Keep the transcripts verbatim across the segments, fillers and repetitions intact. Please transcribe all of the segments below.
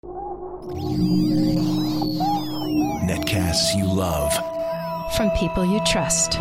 Netcasts you love. From people you trust.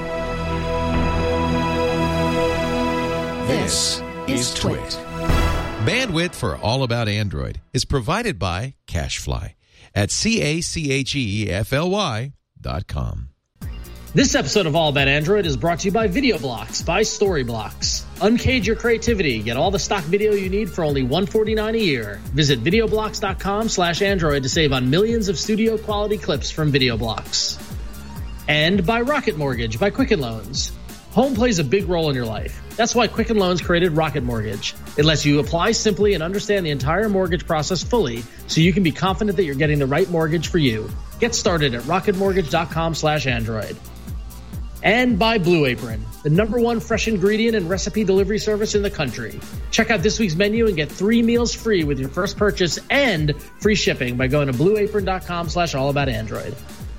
This is Twit. Bandwidth for All About Android is provided by CacheFly at C A C H E F L Y dot com. This episode of All About Android is brought to you by VideoBlocks by Storyblocks. Uncage your creativity. Get all the stock video you need for only one hundred forty-nine dollars a year. Visit videoblocks.com slash Android to save on millions of studio quality clips from VideoBlocks. And by Rocket Mortgage by Quicken Loans. Home plays a big role in your life. That's why Quicken Loans created Rocket Mortgage. It lets you apply simply and understand the entire mortgage process fully so you can be confident that you're getting the right mortgage for you. Get started at rocketmortgage.com slash Android. And by Blue Apron, the number one fresh ingredient and recipe delivery service in the country. Check out this week's menu and get three meals free with your first purchase and free shipping by going to blueapron.com slash all about Android.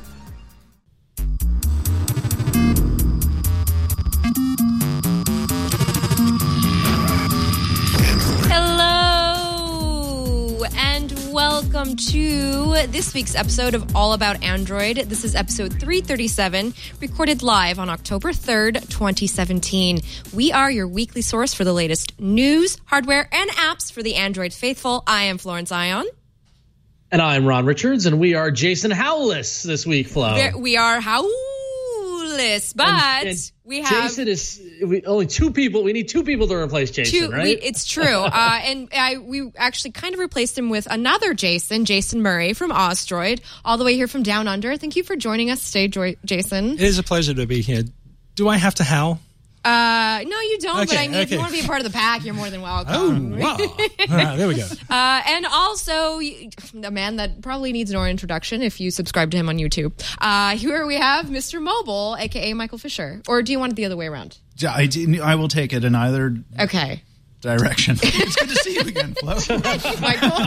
Welcome to this week's episode of All About Android. This is episode three thirty-seven, recorded live on October third, twenty seventeen. We are your weekly source for the latest news, hardware, and apps for the Android faithful. I am Florence Ion. And I'm Ron Richards, and we are Jason Howless this week, Flo. There, we are Howless, but and, and we have... Jason is... We, only two people. We need two people to replace Jason, two, right? We, it's true. uh, and I, we actually kind of replaced him with another Jason, Jason Murray from Osdroid, all the way here from Down Under. Thank you for joining us today, Joy- Jason. It is a pleasure to be here. Do I have to howl? Uh, no, you don't, okay, but I mean, okay. if you want to be a part of the pack, you're more than welcome. Oh, wow. All right, there we go. Uh, and also, a man that probably needs no introduction if you subscribe to him on YouTube. Uh, here we have Mister Mobile, a k a. Michael Fisher. Or do you want it the other way around? I, I will take it in either okay. direction. It's good to see you again, Flo. Michael?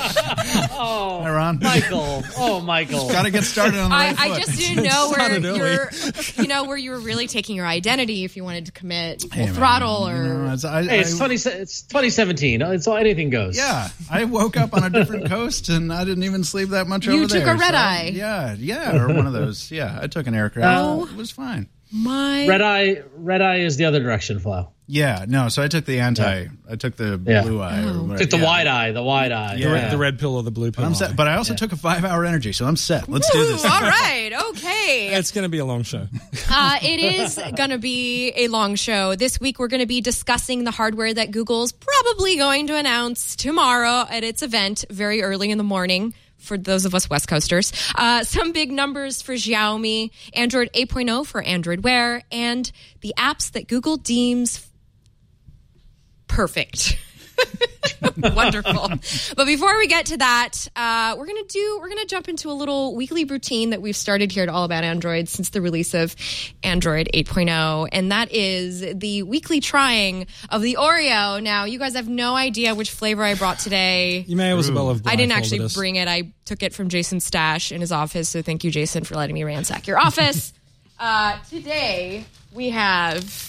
Oh, Hi, Ron. Michael. Oh, Michael. Got to get started on the I, right I foot. just didn't know where Sounded you're, you know, where you were really taking your identity if you wanted to commit full Hey, man, throttle or... you know, it's, I, Hey, it's, I, twenty, it's twenty seventeen. It's all, anything goes. Yeah, I woke up on a different coast and I didn't even sleep that much You over took there. a red so, eye. Yeah, yeah, or one of those. Yeah, I took an aircraft. Oh. It was fine. My... Red eye, red eye is the other direction, Flo. Yeah, no, so I took the anti, yeah. I took the Yeah. blue eye. Oh. Or whatever. Took the yeah. wide eye, the wide eye. Yeah. The, red, the red pill or the blue pill. But, I'm set, but I also Yeah. took a five-hour energy, so I'm set. Let's do this. Ooh, all right, okay. It's going to be a long show. Uh, it is going to be a long show. This week, we're going to be discussing the hardware that Google's probably going to announce tomorrow at its event very early in the morning for those of us West Coasters. Uh, some big numbers for Xiaomi, Android eight point oh for Android Wear, and the apps that Google deems perfect. Wonderful. But before we get to that, uh, we're gonna do we're gonna jump into a little weekly routine that we've started here at All About Android since the release of Android eight point oh, and that is the weekly trying of the Oreo. Now, you guys have no idea which flavor I brought today. You may as well have I didn't blindfolded actually us. bring it. I took it from Jason's stash in his office, so thank you, Jason, for letting me ransack your office. uh, today, we have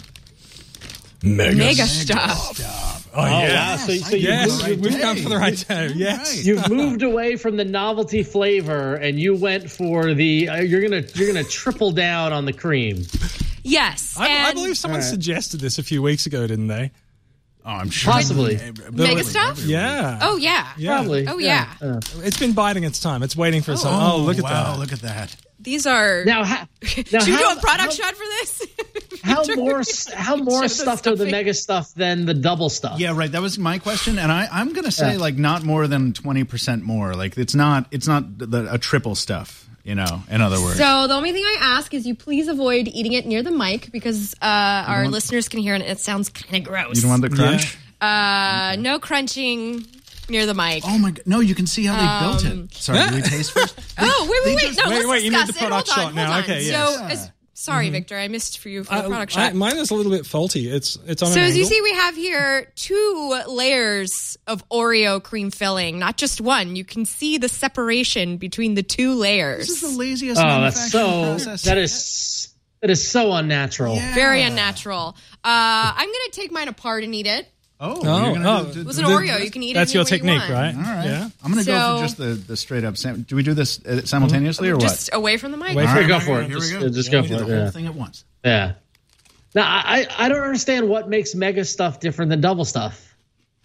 Mega, Mega Stuff. Oh, Oh, yeah. yeah. So, so you Yes, moved, we've day. come for the right time. Yes. Right. you've moved away from the novelty flavor, and you went for the. Uh, you're gonna you're gonna triple down on the cream. Yes. I, I and- believe someone All right. suggested this a few weeks ago, didn't they? Oh, I'm sure. Possibly. Mega Stuff? Yeah. Oh, yeah. Yeah. Probably. Oh, yeah. Uh, It's been biding its time. It's waiting for its time. Oh, look at wow, that. look at that. These are... now, ha, now Should we do how, a product how, shot for this? how more s- how more Show the stuffed are the stuffing. mega stuff than the double stuff? Yeah, right. That was my question, and I, I'm going to say Yeah. like not more than twenty percent more. Like it's not it's not the, a triple stuff. You know, in other words. So the only thing I ask is you please avoid eating it near the mic because uh, our want- listeners can hear it and it sounds kind of gross. You don't want the crunch? uh, no crunching near the mic. Oh my god! No, you can see how they built Um, it. Sorry, do we taste first? Oh, wait, they wait, wait. just- No, wait, let's wait, you need discuss the it. product Hold on, shot now. hold on. Okay, yes. So, as, sorry, Victor, I missed for you for the Uh, product I- shot. mine is a little bit faulty. It's it's on So an as you angle. see, we have here two layers of Oreo cream filling, not just one. You can see the separation between the two layers. This is the laziest Oh, that's manufacturing so. process. That is that is so unnatural. Yeah. Very unnatural. Uh, I'm going to take mine apart and eat it. Oh, Oh, you're gonna oh. do- do- It was an do- Oreo. You can eat That's it your any way you technique, want. right? All right. Yeah. I'm going to go So- for just the, the straight up. Sam- do we do this uh, simultaneously or what? Just away from the mic. Away All from- right, go all for right, it. Here Just- we uh, go. just Yeah, go we do for the it, whole yeah. thing at once. Yeah. Now, I, I don't understand what makes mega stuff different than double stuff.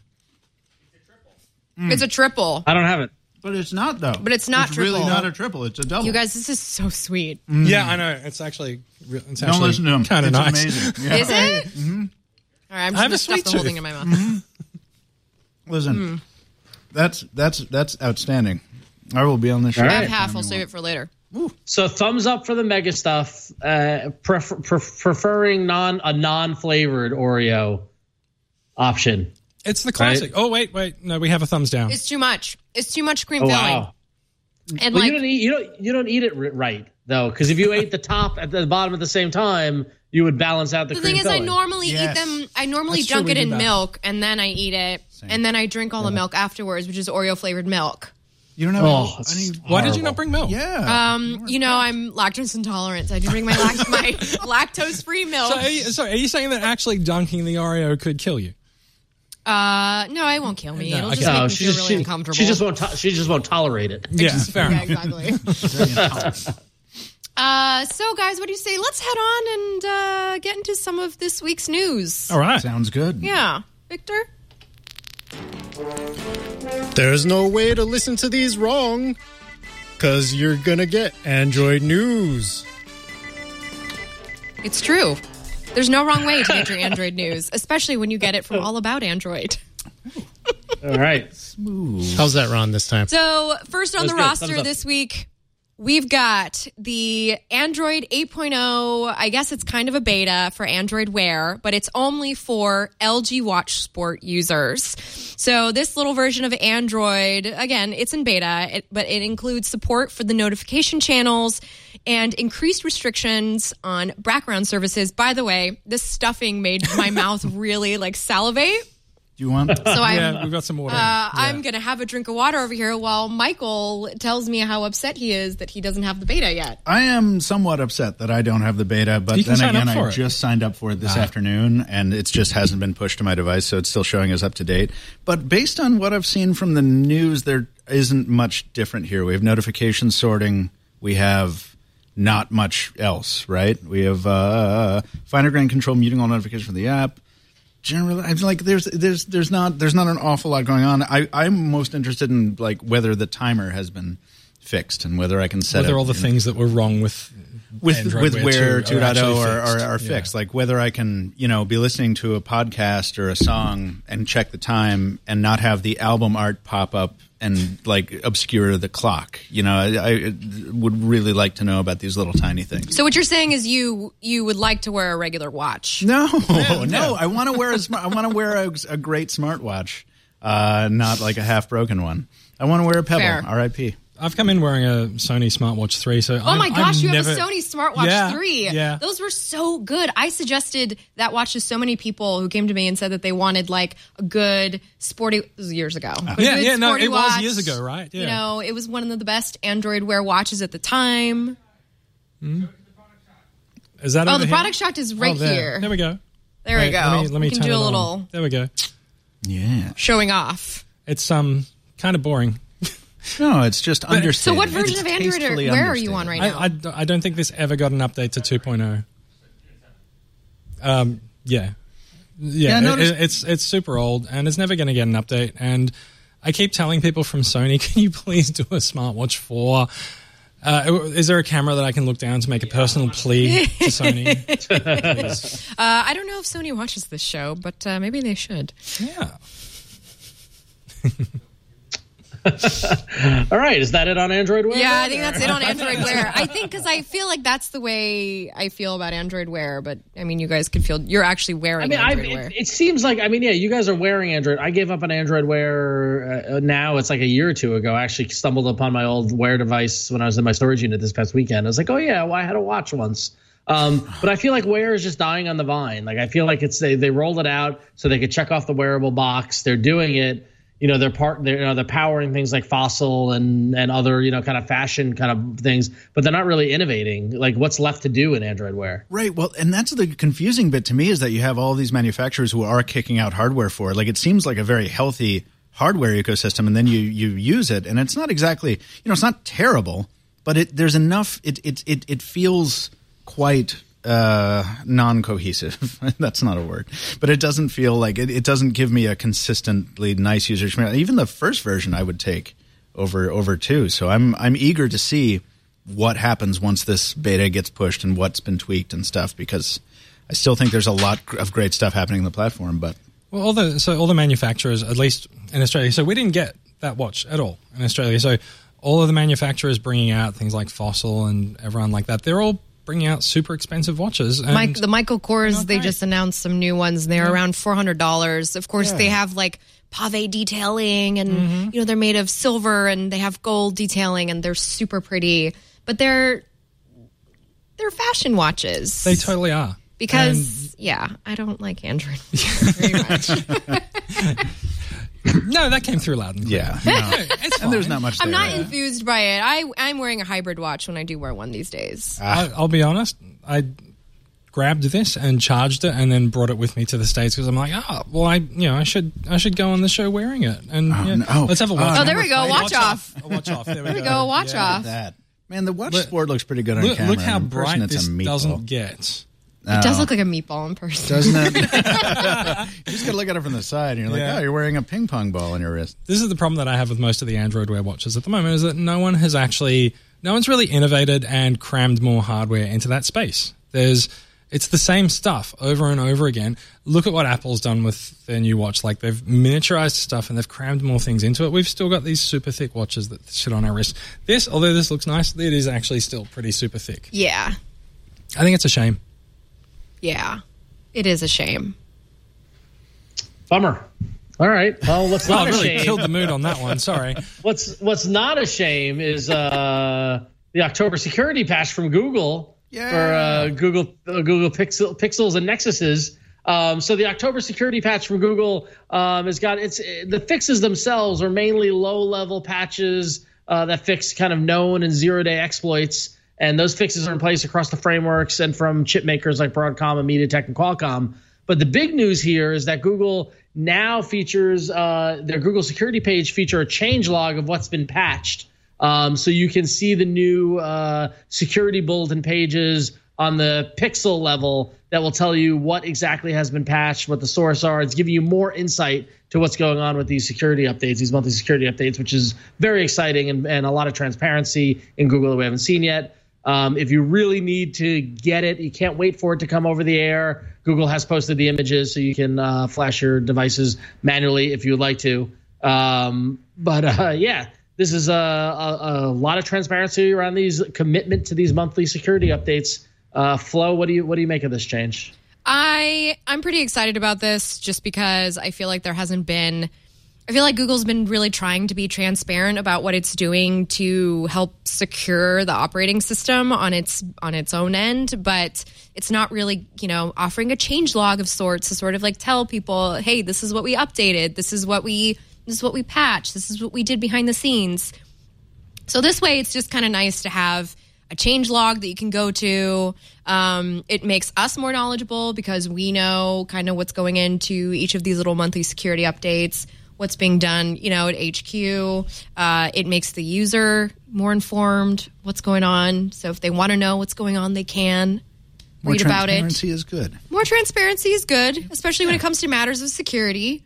It's a triple. I don't have it. But it's not though. But it's not It's really triple. not a triple. It's a double. You guys, this is so sweet. Yeah, I know. It's actually re- it's don't actually listen to him. kind of It's nice. amazing. Yeah. Is it? Mm-hmm. All right, I'm I have just a going to stuff sweet the whole tooth. thing in my mouth. Listen, Mm. that's that's that's outstanding. I will be on the show. All I have right. half. I'll save it for later. So thumbs up for the mega stuff. Uh, prefer, pref- preferring non a non flavored Oreo option. It's the classic. Oh wait, wait. No, we have a thumbs down. It's too much. It's too much cream Oh filling. wow! And But like, you don't eat you don't you don't eat it ri- right though, because if you ate the top at the bottom at the same time, you would balance out the. the cream thing is, I filling. normally Yes. eat them. I normally That's true, dunk we it do in that. milk, and then I eat it, and then I drink all the milk afterwards, which is Oreo flavored milk. You don't have Oh, any, any Why did you horrible. not bring milk? yeah. Um, you know, I'm lactose intolerant, so I do drink my lact- my lactose free milk. So are, you, so are you saying that actually dunking the Oreo could kill you? Uh, no, it won't kill me. No, It'll okay. just make No, me she feel just really she, uncomfortable. she just won't to- she just won't tolerate it. Yeah, fair yeah, enough. exactly. uh, so guys, what do you say? Let's head on and uh, get into some of this week's news. All right. Sounds good. Yeah, Victor. There's no way to listen to these wrong, because you're going to get Android news. It's true. There's no wrong way to get your Android news, especially when you get it from All About Android. All right. How's that, Ron, this time? So, first on That's the good. roster Thumbs up. this week, we've got the Android eight point oh. I guess it's kind of a beta for Android Wear, but it's only for L G Watch Sport users. So, this little version of Android, again, it's in beta, it, but it includes support for the notification channels and increased restrictions on background services. By the way, this stuffing made my mouth really like salivate. Do you want? So I'm Yeah, we've got some water. uh, I'm going to have a drink of water over here while Michael tells me how upset he is that he doesn't have the beta yet. I am somewhat upset that I don't have the beta, but You can then sign again, up for I it. just signed up for it this afternoon, and it just hasn't been pushed to my device, so it's still showing as up to date. But based on what I've seen from the news, there isn't much different here. We have notification sorting. We have not much else, right? We have uh, finer grain control, muting all notifications from the app. Generally, I'm like there's there's there's not there's not an awful lot going on. I I'm most interested in like whether the timer has been fixed and whether I can set Whether it, all the you know, things that were wrong with with Android with Wear two are point oh actually are, are, fixed. are Yeah. fixed. Like whether I can, you know, be listening to a podcast or a song and check the time and not have the album art pop up and like obscure the clock. You know, I, I would really like to know about these little tiny things. So what you're saying is you you would like to wear a regular watch. No, no, I want to wear a smart, I want to wear a, a great smartwatch, uh, not like a half broken one. I want to wear a Pebble. Fair. R I P I've come in wearing a Sony Smartwatch three, so Oh my gosh, you have a Sony Smartwatch Yeah, three. yeah. Those were so good. I suggested that watch to so many people who came to me and said that they wanted like a good sporty this was years ago. But a Yeah, good yeah, no, sporty it was watch. years ago, right? You Yeah. know, it was one of the best Android Wear watches at the time. Is that Oh, over the here? product shot is right Oh, there. here. There we go. There Wait, we go. Let me, let me we can turn do it a on. little There we go. Yeah. showing off. It's um kind of boring. No, it's just understated. So what version It's of Android are, tastefully where are you on understated. right I, now? I, I don't think this ever got an update to two point oh. Um, yeah. Yeah, Yeah, it- notice- it- it's it's super old, and it's never going to get an update. And I keep telling people from Sony, can you please do a smartwatch four? Uh, is there a camera that I can look down to make a personal plea to Sony? Please. Uh, I don't know if Sony watches this show, but uh, maybe they should. Yeah. All right, is that it on Android Wear? Yeah, I think that's it on Android Wear. I think because I feel like that's the way I feel about Android Wear, but I mean, you guys could feel you're actually wearing I mean, I, Android Wear. it, it seems like, I mean, yeah, you guys are wearing Android. I gave up on Android Wear uh, now. It's like a year or two ago. I actually stumbled upon my old Wear device when I was in my storage unit this past weekend. I was like, oh, yeah, well, I had a watch once. Um, but I feel like Wear is just dying on the vine. Like, I feel like it's they, they rolled it out so they could check off the wearable box. They're doing it. you know, they're part, they're, you know, they're powering things like Fossil and and other, you know, kind of fashion kind of things, but they're not really innovating. Like, what's left to do in Android Wear? Right. Well, and that's the confusing bit to me, is that you have all these manufacturers who are kicking out hardware for it. Like, it seems like a very healthy hardware ecosystem, and then you you use it, and it's not exactly, you know, it's not terrible, but it there's enough. It it it, it feels quite uh, non-cohesive. That's not a word, but it doesn't feel like it, it doesn't give me a consistently nice user experience. Even the first version I would take over over two. So I'm I'm eager to see what happens once this beta gets pushed and what's been tweaked and stuff, because I still think there's a lot of great stuff happening in the platform. But well, all the so all the manufacturers, at least in Australia, so we didn't get that watch at all in Australia. So all of the manufacturers bringing out things like Fossil and everyone like that, they're all bringing out super expensive watches. And Mike, the Michael Kors, they great. just announced some new ones, and they're Yeah. around four hundred dollars. Of course, Yeah. they have like pave detailing, and Mm-hmm. you know, they're made of silver, and they have gold detailing, and they're super pretty. But they're they're fashion watches. they totally are. because yeah, I don't like Android very much. No, that came through loud and clear. yeah, no. It's and there's fine. not much. I'm there. not enthused by it. I I'm wearing a hybrid watch when I do wear one these days. I, I'll be honest. I grabbed this and charged it, and then brought it with me to the States because I'm like, oh, well, I you know I should I should go on the show wearing it, and yeah, no. let's have a watch. Oh, there we go. Watch off. A watch off. There we we go. Watch Yeah. off. that. Man, the watch Look- sport looks pretty good on Look, camera. look how In person, bright it's a this meatball. doesn't get. It does look like a meatball in person. Doesn't it? You just got to look at it from the side, and you're like, Yeah. oh, you're wearing a ping pong ball on your wrist. This is the problem that I have with most of the Android Wear watches at the moment, is that no one has actually, no one's really innovated and crammed more hardware into that space. There's, it's the same stuff over and over again. Look at what Apple's done with their new watch. Like, they've miniaturized stuff and they've crammed more things into it. We've still got these super thick watches that sit on our wrist. This, although this looks nice, it is actually still pretty super thick. Yeah. I think it's a shame. Yeah. It is a shame. Bummer. All right. Well, what's Well, not I a really shame? killed the mood on that one. Sorry. What's what's not a shame is uh, the October security patch from Google Yeah. for uh, Google uh, Google Pixel, Pixels and Nexuses. Um, so the October security patch from Google um, has got it's the fixes themselves are mainly low level patches uh, that fix kind of known and zero day exploits. And those fixes are in place across the frameworks and from chip makers like Broadcom and MediaTek and Qualcomm. But the big news here is that Google now features uh, their Google security page feature a change log of what's been patched. Um, so you can see the new uh, security bulletin pages on the Pixel level that will tell you what exactly has been patched, what the source are. It's giving you more insight to what's going on with these security updates, these monthly security updates, which is very exciting and, and a lot of transparency in Google that we haven't seen yet. Um, if you really need to get it, you can't wait for it to come over the air. Google has posted the images so you can uh, flash your devices manually if you would like to. Um, but uh, yeah, this is a, a, a lot of transparency around these commitment to these monthly security updates. Uh, Flo, what do you what do you make of this change? I I'm pretty excited about this just because I feel like there hasn't been I feel like Google's been really trying to be transparent about what it's doing to help secure the operating system on its on its own end, but it's not really, you know, offering a change log of sorts to sort of like tell people, hey, this is what we updated, this is what we this is what we patched, this is what we did behind the scenes. So this way, it's just kind of nice to have a change log that you can go to. Um, it makes us more knowledgeable because we know kind of what's going into each of these little monthly security updates, what's being done, you know, at H Q. Uh, it makes the user more informed what's going on. So if they want to know what's going on, they can More read about it. transparency is good. More transparency is good, especially when it comes to matters of security.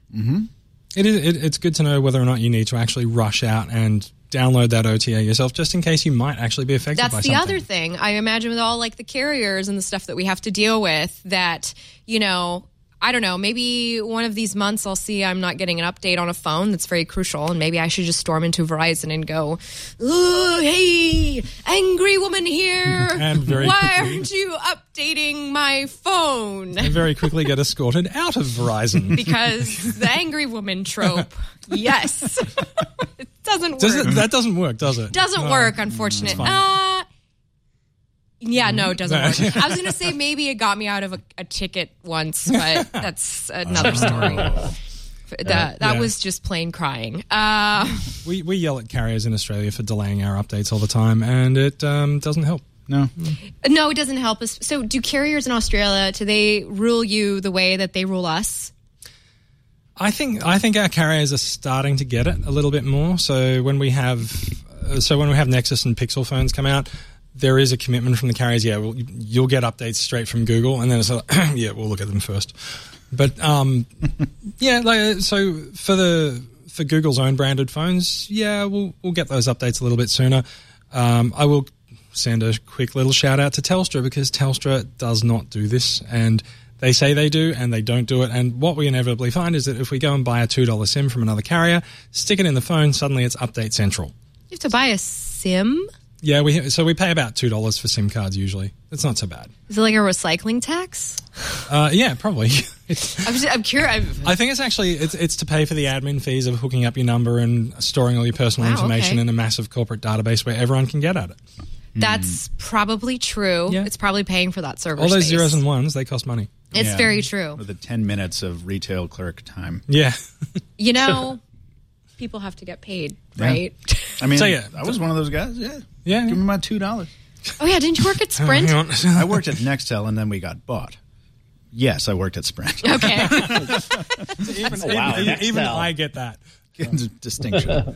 It is. It, it's good to know whether or not you need to actually rush out and download that O T A yourself, just in case you might actually be affected That's by the something. other thing. I imagine with all like the carriers and the stuff that we have to deal with that, you know, I don't know, maybe one of these months I'll see I'm not getting an update on a phone that's very crucial, and maybe I should just storm into Verizon and go, oh, hey, angry woman here. And very Why quickly- aren't you updating my phone? And very quickly get escorted out of Verizon. Because the angry woman trope, yes. It doesn't work. Does it, that doesn't work, does it? Doesn't No. work, unfortunately. fine. Uh, yeah, no, it doesn't No. work. I was going to say maybe it got me out of a, a ticket once, but that's another story. That that yeah. was just plain crying. Uh, We we yell at carriers in Australia for delaying our updates all the time, and it um, doesn't help. No. no, it doesn't help us. So, do carriers in Australia, do they rule you the way that they rule us? I think I think our carriers are starting to get it a little bit more. So when we have uh, so when we have Nexus and Pixel phones come out, there is a commitment from the carriers. Yeah, well, you'll get updates straight from Google, and then it's like, yeah, we'll look at them first. But um, yeah, like, so for the for Google's own branded phones, yeah, we'll we'll get those updates a little bit sooner. Um, I will send a quick little shout out to Telstra, because Telstra does not do this, and they say they do, and they don't do it. And what we inevitably find is that if we go and buy a two dollar SIM from another carrier, stick it in the phone, suddenly it's Update Central. You have to buy a SIM? Yeah, we so we pay about two dollars for SIM cards usually. It's not so bad. Is it like a recycling tax? Uh, yeah, probably. It's, I'm, just, I'm curious. I think it's actually it's it's to pay for the admin fees of hooking up your number and storing all your personal Wow, information okay. in a massive corporate database where everyone can get at it. That's probably true. Yeah. It's probably paying for that server All those space. zeros and ones, they cost money. It's Yeah. very true. With the ten minutes of retail clerk time. Yeah. You know, people have to get paid, Yeah. right? I mean, So, yeah. I was one of those guys. Yeah. Yeah. Give me my two dollars. Oh, yeah. Didn't you work at Sprint? Hang on. I worked at Nextel, and then we got bought. Yes, I worked at Sprint. Okay. even, wow, even, even Nextel. I get that. Distinction.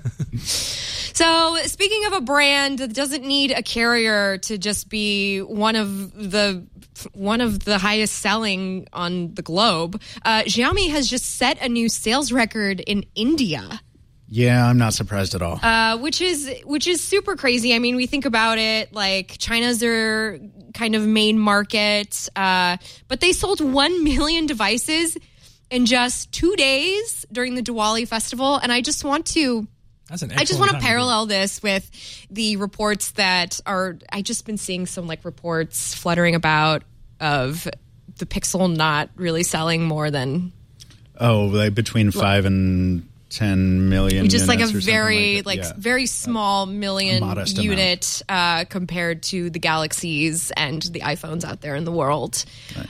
So, speaking of a brand that doesn't need a carrier to just be one of the one of the highest selling on the globe, uh, Xiaomi has just set a new sales record in India. Yeah, I'm not surprised at all. Uh, which is which is super crazy. I mean, we think about it like China's their kind of main market, uh, but they sold one million devices in just two days during the Diwali festival, and I just want to. That's an I just excellent want to time do it. parallel this with the reports that are. I just been seeing some like reports fluttering about of the Pixel not really selling more than Oh, like between five and ten million. just like a units or something like, that. like Yeah. very small million modest unit uh, compared to the Galaxies and the iPhones out there in the world.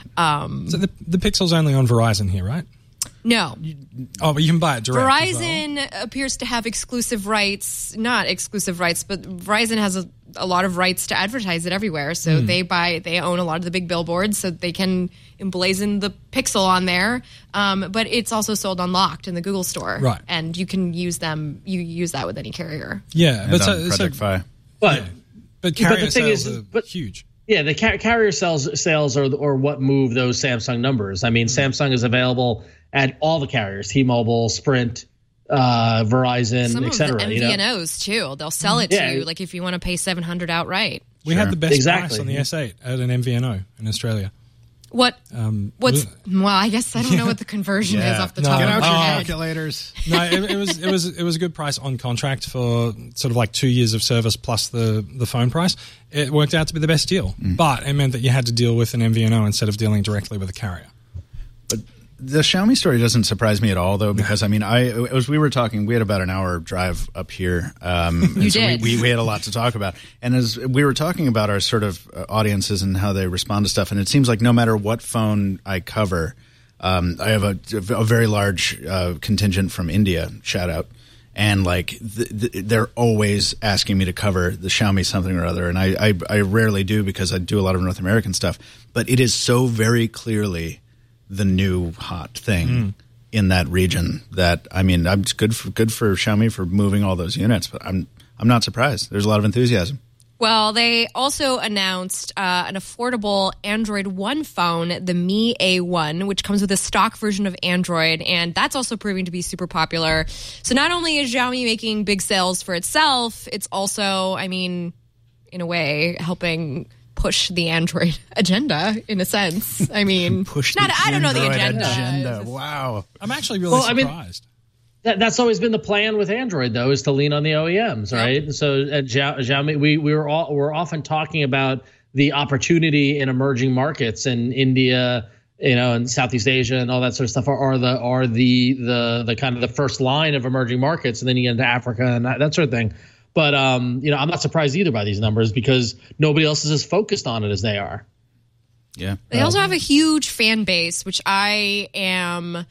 Um, So the, the Pixel's only on Verizon here, right? no. Oh, but you can buy it direct. as well. Verizon appears to have exclusive rights, not exclusive rights, but Verizon has a, a lot of rights to advertise it everywhere. So Hmm. they buy, they own a lot of the big billboards, so they can emblazon the Pixel on there. Um, but it's also sold unlocked in the Google store, Right. And you can use them. You use that with any carrier. Yeah, And but on so, Project so Fi. But but carrier the thing sales is- are but- huge. yeah, the car- carrier sales sales are or what move those Samsung numbers. I mean, Samsung is available at all the carriers: T-Mobile, Sprint, uh, Verizon, Some et of cetera. the you know? M V N Os too. They'll sell it Yeah. to you, like if you want to pay seven hundred outright. We Sure. had the best Exactly. price on the S eight at an M V N O in Australia. What? Um, What's? was- Well, I guess I don't know what the conversion is Yeah. off the No, top Get of out my your head. calculators. no, it, it was it was it was a good price on contract for sort of like two years of service plus the the phone price. It worked out to be the best deal, but it meant that you had to deal with an M V N O instead of dealing directly with a carrier. But the Xiaomi story doesn't surprise me at all, though, because I mean, I as we were talking, we had about an hour drive up here. Um, and You so did. We, we, we had a lot to talk about, and as we were talking about our sort of uh, audiences and how they respond to stuff, and it seems like no matter what phone I cover, um, I have a, a very large uh, contingent from India. Shout out. And like th- th- they're always asking me to cover the Xiaomi something or other, and I, I I rarely do because I do a lot of North American stuff. But it is so very clearly the new hot thing in that region that I mean, I'm it's good for good for Xiaomi for moving all those units, but I'm I'm not surprised. There's a lot of enthusiasm. Well, they also announced uh, an affordable Android One phone, the Mi A one, which comes with a stock version of Android, and that's also proving to be super popular. So not only is Xiaomi making big sales for itself, it's also, I mean, in a way, helping push the Android agenda, in a sense. I mean, Push not, the I don't know the Android agenda. agenda. Wow. I'm actually really Well, I mean- surprised. That, that's always been the plan with Android, though, is to lean on the O E Ms, right? So at Xia- Xiaomi, we we were all we're often talking about the opportunity in emerging markets in India, you know, and Southeast Asia and all that sort of stuff are, are the are the the the kind of the first line of emerging markets, and then you get into Africa and that, that sort of thing. But um, you know, I'm not surprised either by these numbers because nobody else is as focused on it as they are. Yeah. They also have a huge fan base, which I am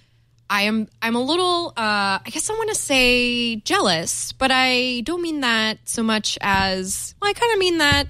I am I'm a little uh, I guess I want to say jealous, but I don't mean that so much as well. I kind of mean that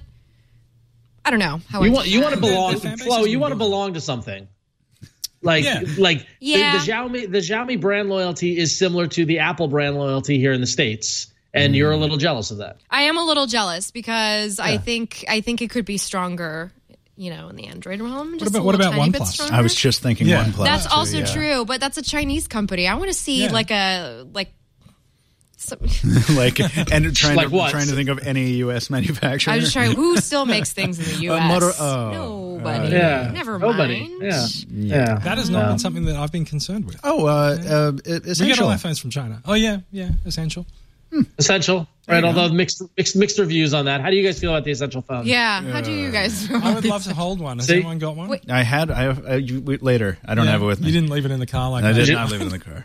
I don't know how you I want you want to belong. The fan base Flo, is you want to good. belong to something. Like Yeah. like Yeah. the, the Xiaomi the Xiaomi brand loyalty is similar to the Apple brand loyalty here in the States, and you're a little jealous of that. I am a little jealous because I think I think it could be stronger, you know, in the Android realm. Just about- a what little about tiny bit OnePlus? stronger. I was just thinking Yeah. OnePlus. That's too, also yeah. true, but that's a Chinese company. I want to see Yeah. like a like. Some, like and trying Like to what? trying to think of any U S manufacturer. I was just trying. Who still makes things in the U S? Uh, motor- oh, Nobody. Yeah, Never nobody. mind. Yeah, yeah. That has not Yeah. been something that I've been concerned with. Oh, uh, uh, We get essential. all our phones from China. Oh yeah, yeah, essential. Essential, right? Although mixed, mixed mixed reviews on that. How do you guys feel about the Essential phone? Yeah. How do you guys? I would love to hold one. Has See? anyone got one? Wait. I had. I, I you, wait, later. I don't Yeah. have it with me. You didn't leave it in the car like I that. did not leave it in the car.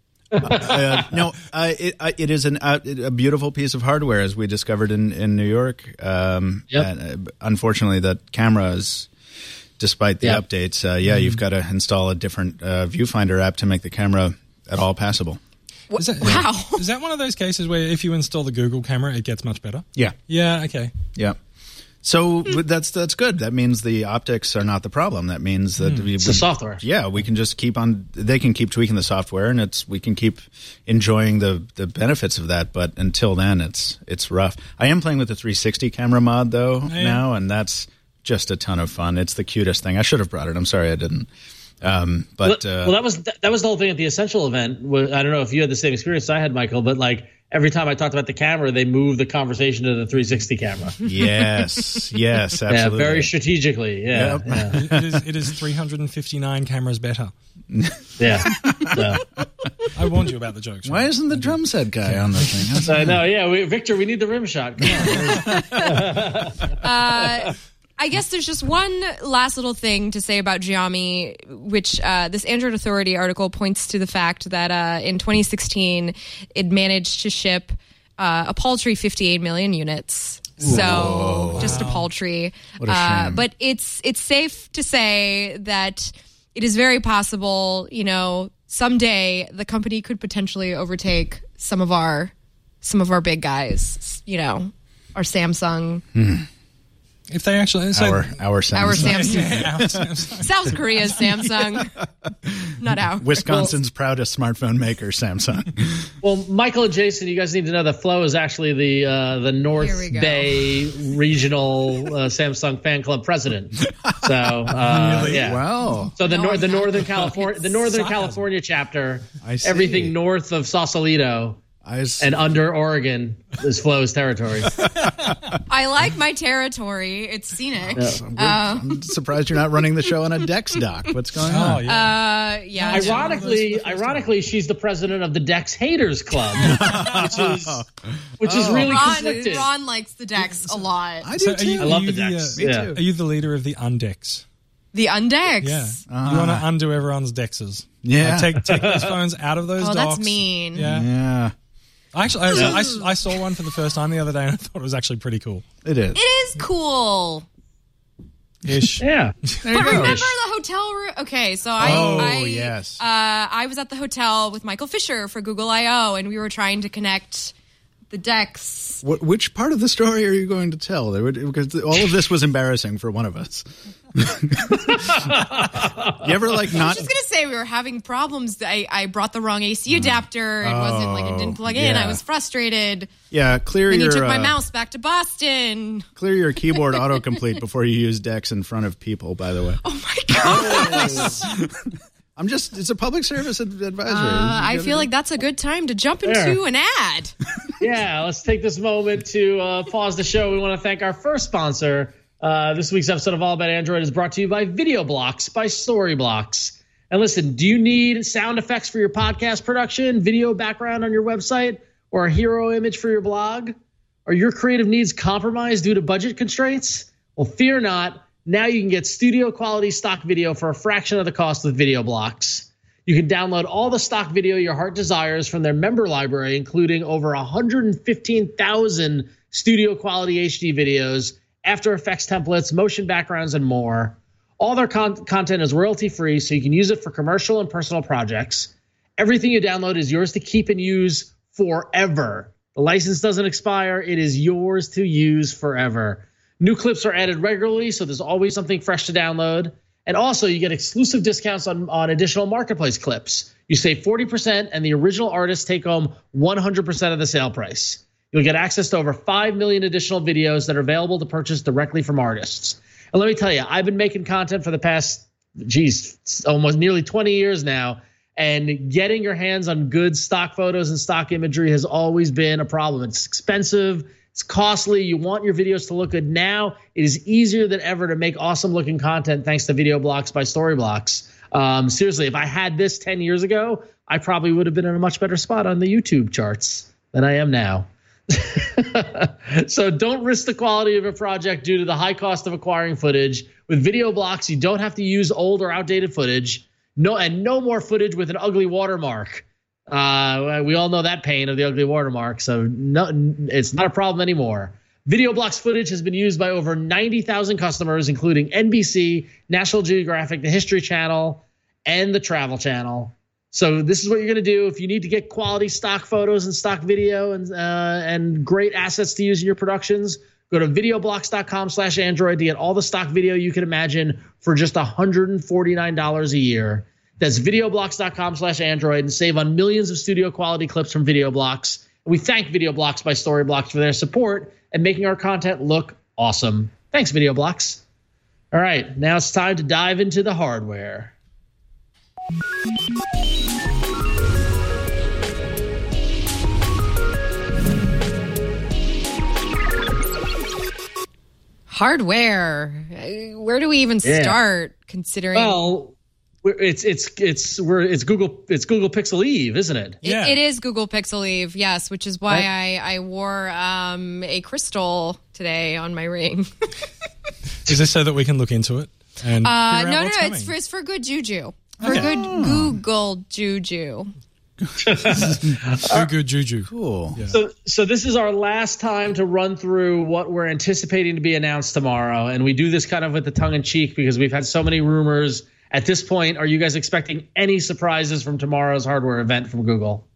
uh, no, uh, it, uh, it is an, uh, a beautiful piece of hardware, as we discovered in, in New York. Um, Yep. and, uh, unfortunately, that camera is, despite the Yep. updates, uh, yeah, you've got to install a different uh, viewfinder app to make the camera at all passable. Is that, Wow. Is that one of those cases where if you install the Google camera, it gets much better? Yeah, Yeah, okay. yeah. So but that's that's good. That means the optics are not the problem. That means that we, It's the software. Yeah, we can just keep on. They can keep tweaking the software, and it's we can keep enjoying the the benefits of that. But until then, it's it's rough. I am playing with the three sixty camera mod though yeah. now, and that's just a ton of fun. It's the cutest thing. I should have brought it. I'm sorry I didn't. Um, but well, uh, well, that was that was the whole thing at the Essential event. I don't know if you had the same experience I had, Michael, but like every time I talked about the camera, they moved the conversation to the three sixty camera. yes, yes, Yeah, absolutely. very strategically. Yeah, Yep. yeah, It is, it is three hundred fifty-nine cameras better. yeah. Yeah. I warned you about the jokes. Why right? isn't the drum set guy on the thing? So, no, yeah, we, Victor, we need the rim shot. Come on. Uh, I guess there's just one last little thing to say about Xiaomi, which uh, this Android Authority article points to the fact that uh, in twenty sixteen, it managed to ship uh, a paltry fifty-eight million units. So just a paltry. What a Uh, shame. but it's it's safe to say that it is very possible, you know, someday the company could potentially overtake some of our some of our big guys, you know, our Samsung. If they actually... So, Our our Samsung. Our Samsung. Yeah, our Samsung. South Korea's Samsung. Not out. Wisconsin's proudest smartphone maker, Samsung. Well, Michael and Jason, you guys need to know that Flo is actually the uh, the North Here we go. Bay regional uh, Samsung fan club president. So uh, Really? yeah. Wow. So the No, nor- I'm the not. Northern California the Northern Sarcasm. California chapter, I see. everything north of Sausalito I was, and under Oregon is Flo's territory. I like my territory. It's scenic. I'm surprised you're not running the show on a Dex dock. What's going Oh, on? yeah. Uh, yeah. Ironically, ironically, she's the president of the Dex Haters Club, which is which is really Ron, conflicted. Ron likes the Dex a lot. I do So are too. you, I love are you the Dex. uh, Yeah. Are you the leader of the undex? The Undex. Yeah. You want to undo everyone's dexes. Yeah. Like, take take those phones out of those Oh, docks. that's mean. Yeah. Yeah, Actually, I, I, I saw one for the first time the other day and I thought it was actually pretty cool. it is. It is cool. Ish. Yeah. But remember the hotel room? Okay, so I, Oh, I yes. uh, I was at the hotel with Michael Fisher for Google I O, and we were trying to connect the Dex. What, which part of the story are you going to tell? There would, because all of this was embarrassing for one of us. you ever like I not? was just gonna say we were having problems. I, I brought the wrong A C adapter. It wasn't like it didn't plug in. yeah. I was frustrated. Yeah, clear Then your you took my uh, mouse back to Boston. clear your keyboard autocomplete before you use Dex in front of people. By the way, Oh my god! I'm just it's a public service ad- advisory. Uh, I feel like that's a good time to jump into There. an ad. Yeah, let's take this moment to uh, pause the show. We want to thank our first sponsor. Uh, this week's episode of All About Android is brought to you by VideoBlocks by Storyblocks. And listen, do you need sound effects for your podcast production, video background on your website, or a hero image for your blog? Are your creative needs compromised due to budget constraints? Well, fear not. Now you can get studio quality stock video for a fraction of the cost with VideoBlocks. You can download all the stock video your heart desires from their member library, including over one hundred fifteen thousand studio quality H D videos, After Effects templates, motion backgrounds, and more. All their con- content is royalty free, so you can use it for commercial and personal projects. Everything you download is yours to keep and use forever. The license doesn't expire. It is yours to use forever. New clips are added regularly, so there's always something fresh to download. And also, you get exclusive discounts on, on additional marketplace clips. You save forty percent, and the original artists take home one hundred percent of the sale price. You'll get access to over five million additional videos that are available to purchase directly from artists. And let me tell you, I've been making content for the past, geez, almost nearly twenty years now. And getting your hands on good stock photos and stock imagery has always been a problem. It's expensive. It's costly. You want your videos to look good now. It is easier than ever to make awesome looking content thanks to Video Blocks by Storyblocks. Um, seriously, if I had this ten years ago, I probably would have been in a much better spot on the YouTube charts than I am now. So don't risk the quality of a project due to the high cost of acquiring footage. With Video Blocks, you don't have to use old or outdated footage. No, and no more footage with an ugly watermark. Uh, we all know that pain of the ugly watermark, so no, it's not a problem anymore. Video Blocks footage has been used by over ninety thousand customers, including N B C, National Geographic, the History Channel, and the Travel Channel. So this is what you're going to do if you need to get quality stock photos and stock video and uh, and great assets to use in your productions. Go to videoblocks.com slash Android to get all the stock video you can imagine for just one hundred forty-nine dollars a year. That's videoblocks.com slash Android and save on millions of studio quality clips from VideoBlocks. And we thank VideoBlocks by Storyblocks for their support and making our content look awesome. Thanks, VideoBlocks. All right, now it's time to dive into the hardware. Hardware. Where do we even Yeah. start? Considering Well, we're- it's it's it's we're it's Google it's Google Pixel Eve, isn't it? it, Yeah. it is Google Pixel Eve, yes, which is why Right. I I wore um, a crystal today on my ring. Is this so that we can look into it? And Uh, figure out no, no, what's no, coming? it's for it's for good juju, for Okay. good Google juju. Too good juju. Cool. So, so this is our last time to run through what we're anticipating to be announced tomorrow, and we do this kind of with the tongue in cheek because we've had so many rumors. At this point, are you guys expecting any surprises from tomorrow's hardware event from Google?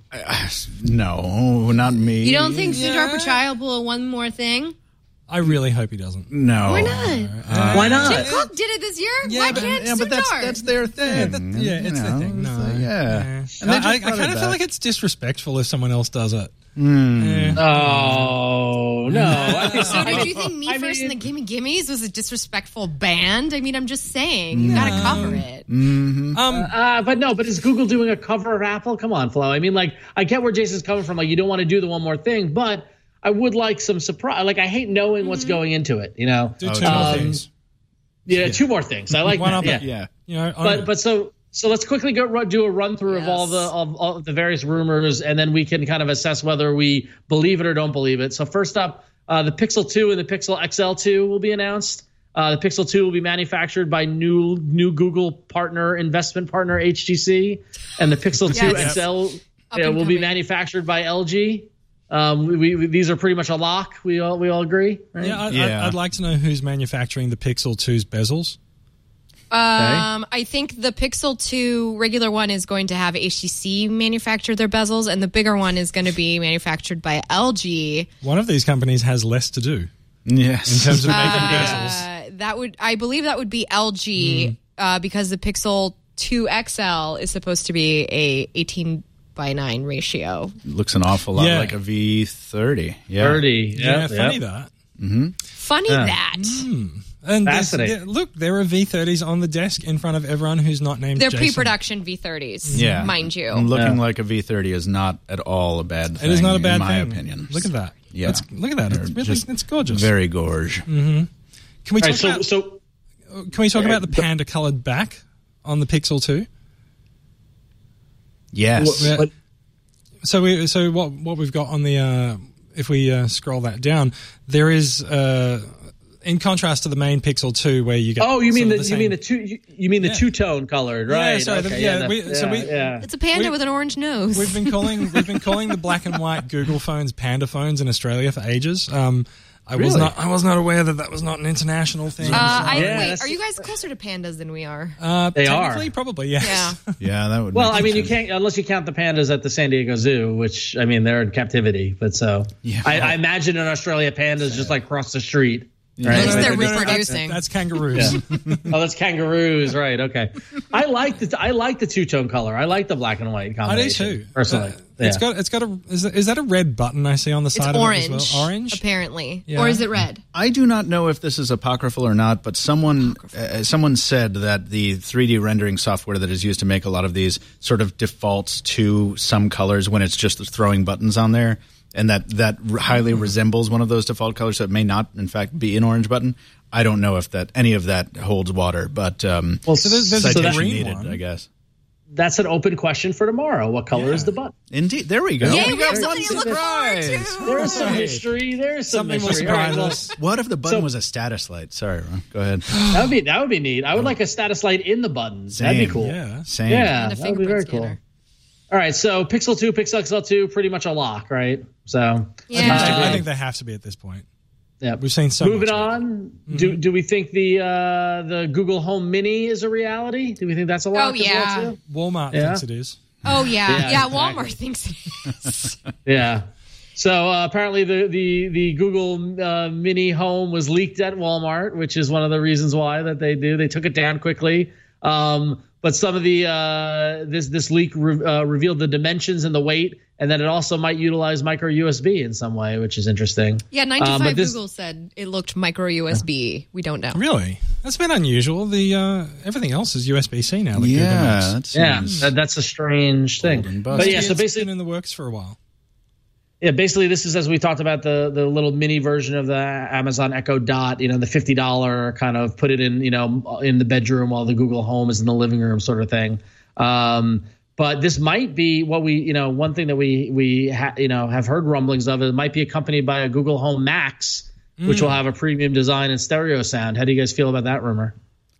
No, not me. You don't think Sundar Pichai will one more thing? I really hope he doesn't. No. Why not? Why not? Tim Cook did it this year. Why but- can't Yeah, but that's Sundar? that's their thing. that- yeah, you it's know, the thing. No, so, yeah. And And they I, just I, I brought it kind of feel back. like it's disrespectful if someone else does it. Mm. Oh no! I think, So did you think Me I First mean- and the Gimme Gimmes was a disrespectful band? I mean, I'm just saying. You gotta cover it. Um, Uh, but no, but is Google doing a cover of Apple? Come on, Flo. I mean, like, I get where Jason's coming from. Like, you don't want to do the one more thing, but I would like some surprise. Like, I hate knowing what's going into it. You know, do two Um, more things. yeah, two more things. I like One that. other. Yeah. Yeah. You know, I- But but so so let's quickly go run, do a run through of all the Yes. of all of the various rumors, and then we can kind of assess whether we believe it or don't believe it. So first up, uh, the Pixel two and the Pixel X L two will be announced. Uh, the Pixel two will be manufactured by new new Google partner investment partner H T C, and the Pixel two Yes. X L Up uh, and will be coming. manufactured by L G. Um, we, we these are pretty much a lock. We all we all agree, right? yeah, I, Yeah. I, I'd like to know who's manufacturing the Pixel two's bezels. Um, I think the Pixel two regular one is going to have H T C manufacture their bezels, and the bigger one is going to be manufactured by L G. One of these companies has less to do Yes. in terms of making bezels. Uh, that would, I believe, that would be L G uh, because the Pixel two X L is supposed to be a eighteen by nine ratio. Looks an awful lot Yeah. like a V thirty. Yeah. Thirty. Yeah, Yep, funny yep. that. Funny that And there's- Fascinating. yeah, look, there are V thirties on the desk in front of everyone who's not named they're Jason. pre-production V thirties. Yeah. mind you. And looking Yeah. like a V thirty is not at all a bad thing. It is not a bad in my thing. opinion. Look at that. Yeah. It's- look at that. It's They're really, just it's gorgeous. Very gorge. Can we All talk right, so about? so Can we talk about the panda colored back on the Pixel two? Yes. Yeah. But- So we so what what we've got on the uh, if we uh, scroll that down, there is uh, in contrast to the main Pixel two where you get Oh, you sort mean of the, the you same- mean the two you, you mean the Yeah. two tone colored, right? Yeah, sorry, the- Okay, yeah, no, we- so yeah, we- yeah. It's a panda We- with an orange nose. We've been calling we've been calling the black and white Google phones panda phones in Australia for ages. Um, I was Really? not. I was not aware that that was not an international thing. Uh, I, Yeah, wait, that's- are you guys closer to pandas than we are? Uh, They are. technically, probably yes. Yeah. Yeah, that would. Well, make I mean, you sense. can't unless you count the pandas at the San Diego Zoo, which I mean they're in captivity. But so Yeah. I, I imagine in Australia pandas just like cross the street. At Right? least they're no, no, that's- reproducing. That's, kangaroos. Yeah. Oh, that's kangaroos, right? Okay. I like the I like the two tone color. I like the black and white I do combination. too. personally. Uh, It's Yeah. got. It's got a. Is that, is that a red button I see on the It's side orange. of it as well? Orange. apparently. Yeah. Or is it red? I do not know if this is apocryphal or not, but someone uh, someone said that the three D rendering software that is used to make a lot of these sort of defaults to some colors when it's just throwing buttons on there, and that that highly resembles one of those default colors. So it may not, in fact, be an orange button. I don't know if that any of that holds water, but um, Well, So there's- there's a citation green needed, one. I guess. That's an open question for tomorrow. What color Yeah. is the button? Indeed, there we go. Yay, we got have something one to look forward surprise. to. There is some history. There is some Something will mystery. All right, surprise well, us. What if the button So- was a status light? Sorry, Ron. Go ahead. that would be that would be neat. I would like a status light in the buttons. That'd be Same. cool. Yeah. Same. Yeah, And a that would be very fingerprint cool. scanner. All right, so Pixel two, Pixel X L two, pretty much a lock, right? So Yeah. I think they have to be at this point. yeah, We've seen so Moving much. on, do do we think the uh, the Google Home Mini is a reality? Do we think that's a lock? Oh, as well, yeah. too? Walmart Yeah. thinks it is. Oh, yeah. Yeah, Yeah, exactly. Walmart thinks it is. Yeah. So uh, apparently the the the Google uh, Mini Home was leaked at Walmart, which is one of the reasons why that they do. They took it down quickly. Um, but some of the uh, this this leak re- uh, revealed the dimensions and the weight, and then it also might utilize micro U S B in some way, which is interesting. Yeah, nine to Um, five but this- Google said it looked micro U S B. We don't know. Really? That's been unusual. The uh, everything else is U S B C now. That Google Yeah, makes. that Yeah, seems that, that's a strange thing. Golden bus. But yeah, so It's basically, been in the works for a while. Yeah, basically this is, as we talked about, the the little mini version of the Amazon Echo Dot, you know, the fifty dollars kind of put it in, you know, in the bedroom while the Google Home is in the living room sort of thing. Um, but this might be what we, you know, one thing that we, we ha- you know, have heard rumblings of, it might be accompanied by a Google Home Max, which will have a premium design and stereo sound. How do you guys feel about that rumor?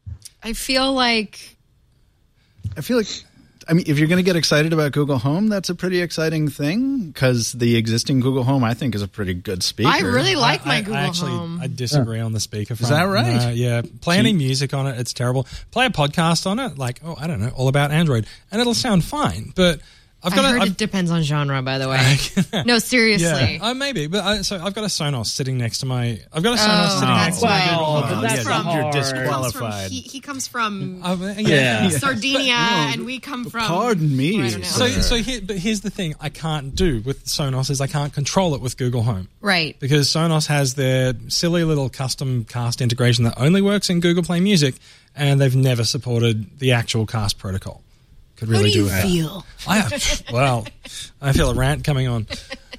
I feel like I feel like, I mean, if you're going to get excited about Google Home, that's a pretty exciting thing because the existing Google Home, I think, is a pretty good speaker. I really like my I, Google I actually, Home. I disagree on the speaker. Front. that right? Uh, yeah. Play any music on it, it's terrible. Play a podcast on it, like, oh, I don't know, all about Android, and it'll sound fine. But I've got I a, heard I've- it depends on genre, by the way. No, seriously. yeah, uh, maybe. But I, so I've got a Sonos sitting next to my. I've got a Sonos Oh, sitting that's next to my why. Google Well, Home. but that's yeah, hard. you're He comes from- disqualified. He, he comes from Uh, yeah. Yeah. Sardinia, and we come from. Pardon me. I don't know. So, so here, but here's the thing: I can't do with Sonos is I can't control it with Google Home. Right. Because Sonos has their silly little custom cast integration that only works in Google Play Music, and they've never supported the actual cast protocol. Could really How do you it. feel? I, well, I feel a rant coming on.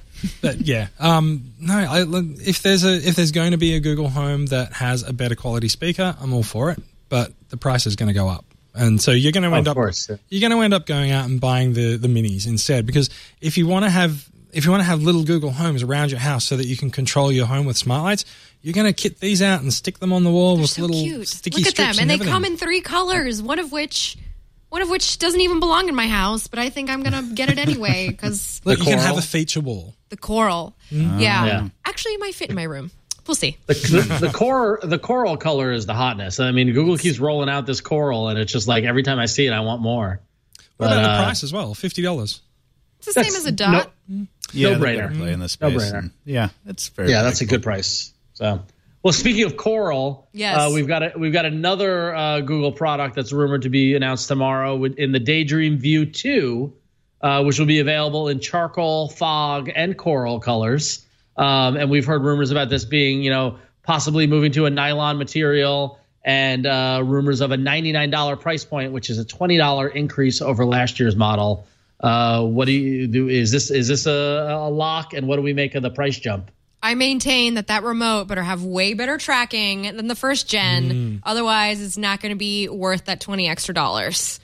But yeah, um, no. I, if there's a if there's going to be a Google Home that has a better quality speaker, I'm all for it. But the price is going to go up, and so you're going to end Of up course, yeah. you're going to end up going out and buying the the minis instead. Because if you want to have if you want to have little Google Homes around your house so that you can control your home with smart lights, you're going to kit these out and stick them on the wall They're with so little cute. sticky Look at strips them, and they everything. come in three colors. One of which, one of which doesn't even belong in my house, but I think I'm gonna get it anyway because Look, you can have coral. a feature wall. the coral. Mm. Yeah. Yeah. Actually, it might fit in my room. We'll see. The, the, the core, the coral color is the hotness. I mean, Google keeps rolling out this coral, and it's just like every time I see it, I want more. What But, about uh, the price as well? Fifty dollars. It's the same That's as a dot. Yeah, No they brainer. better play in this space. No brainer. and- Yeah, it's very. Yeah, that's a predictable. good price. So, well, speaking of coral, Yes. uh, we've got a, we've got another uh, Google product that's rumored to be announced tomorrow with- in the Daydream View two, uh, which will be available in charcoal, fog, and coral colors. Um, and we've heard rumors about this being, you know, possibly moving to a nylon material, and uh, rumors of a ninety-nine dollars price point, which is a twenty dollars increase over last year's model. Uh, what do you do? Is this is this a, a lock? And what do we make of the price jump? I maintain that that remote better have way better tracking than the first gen. Mm. Otherwise, it's not going to be worth that twenty extra dollars.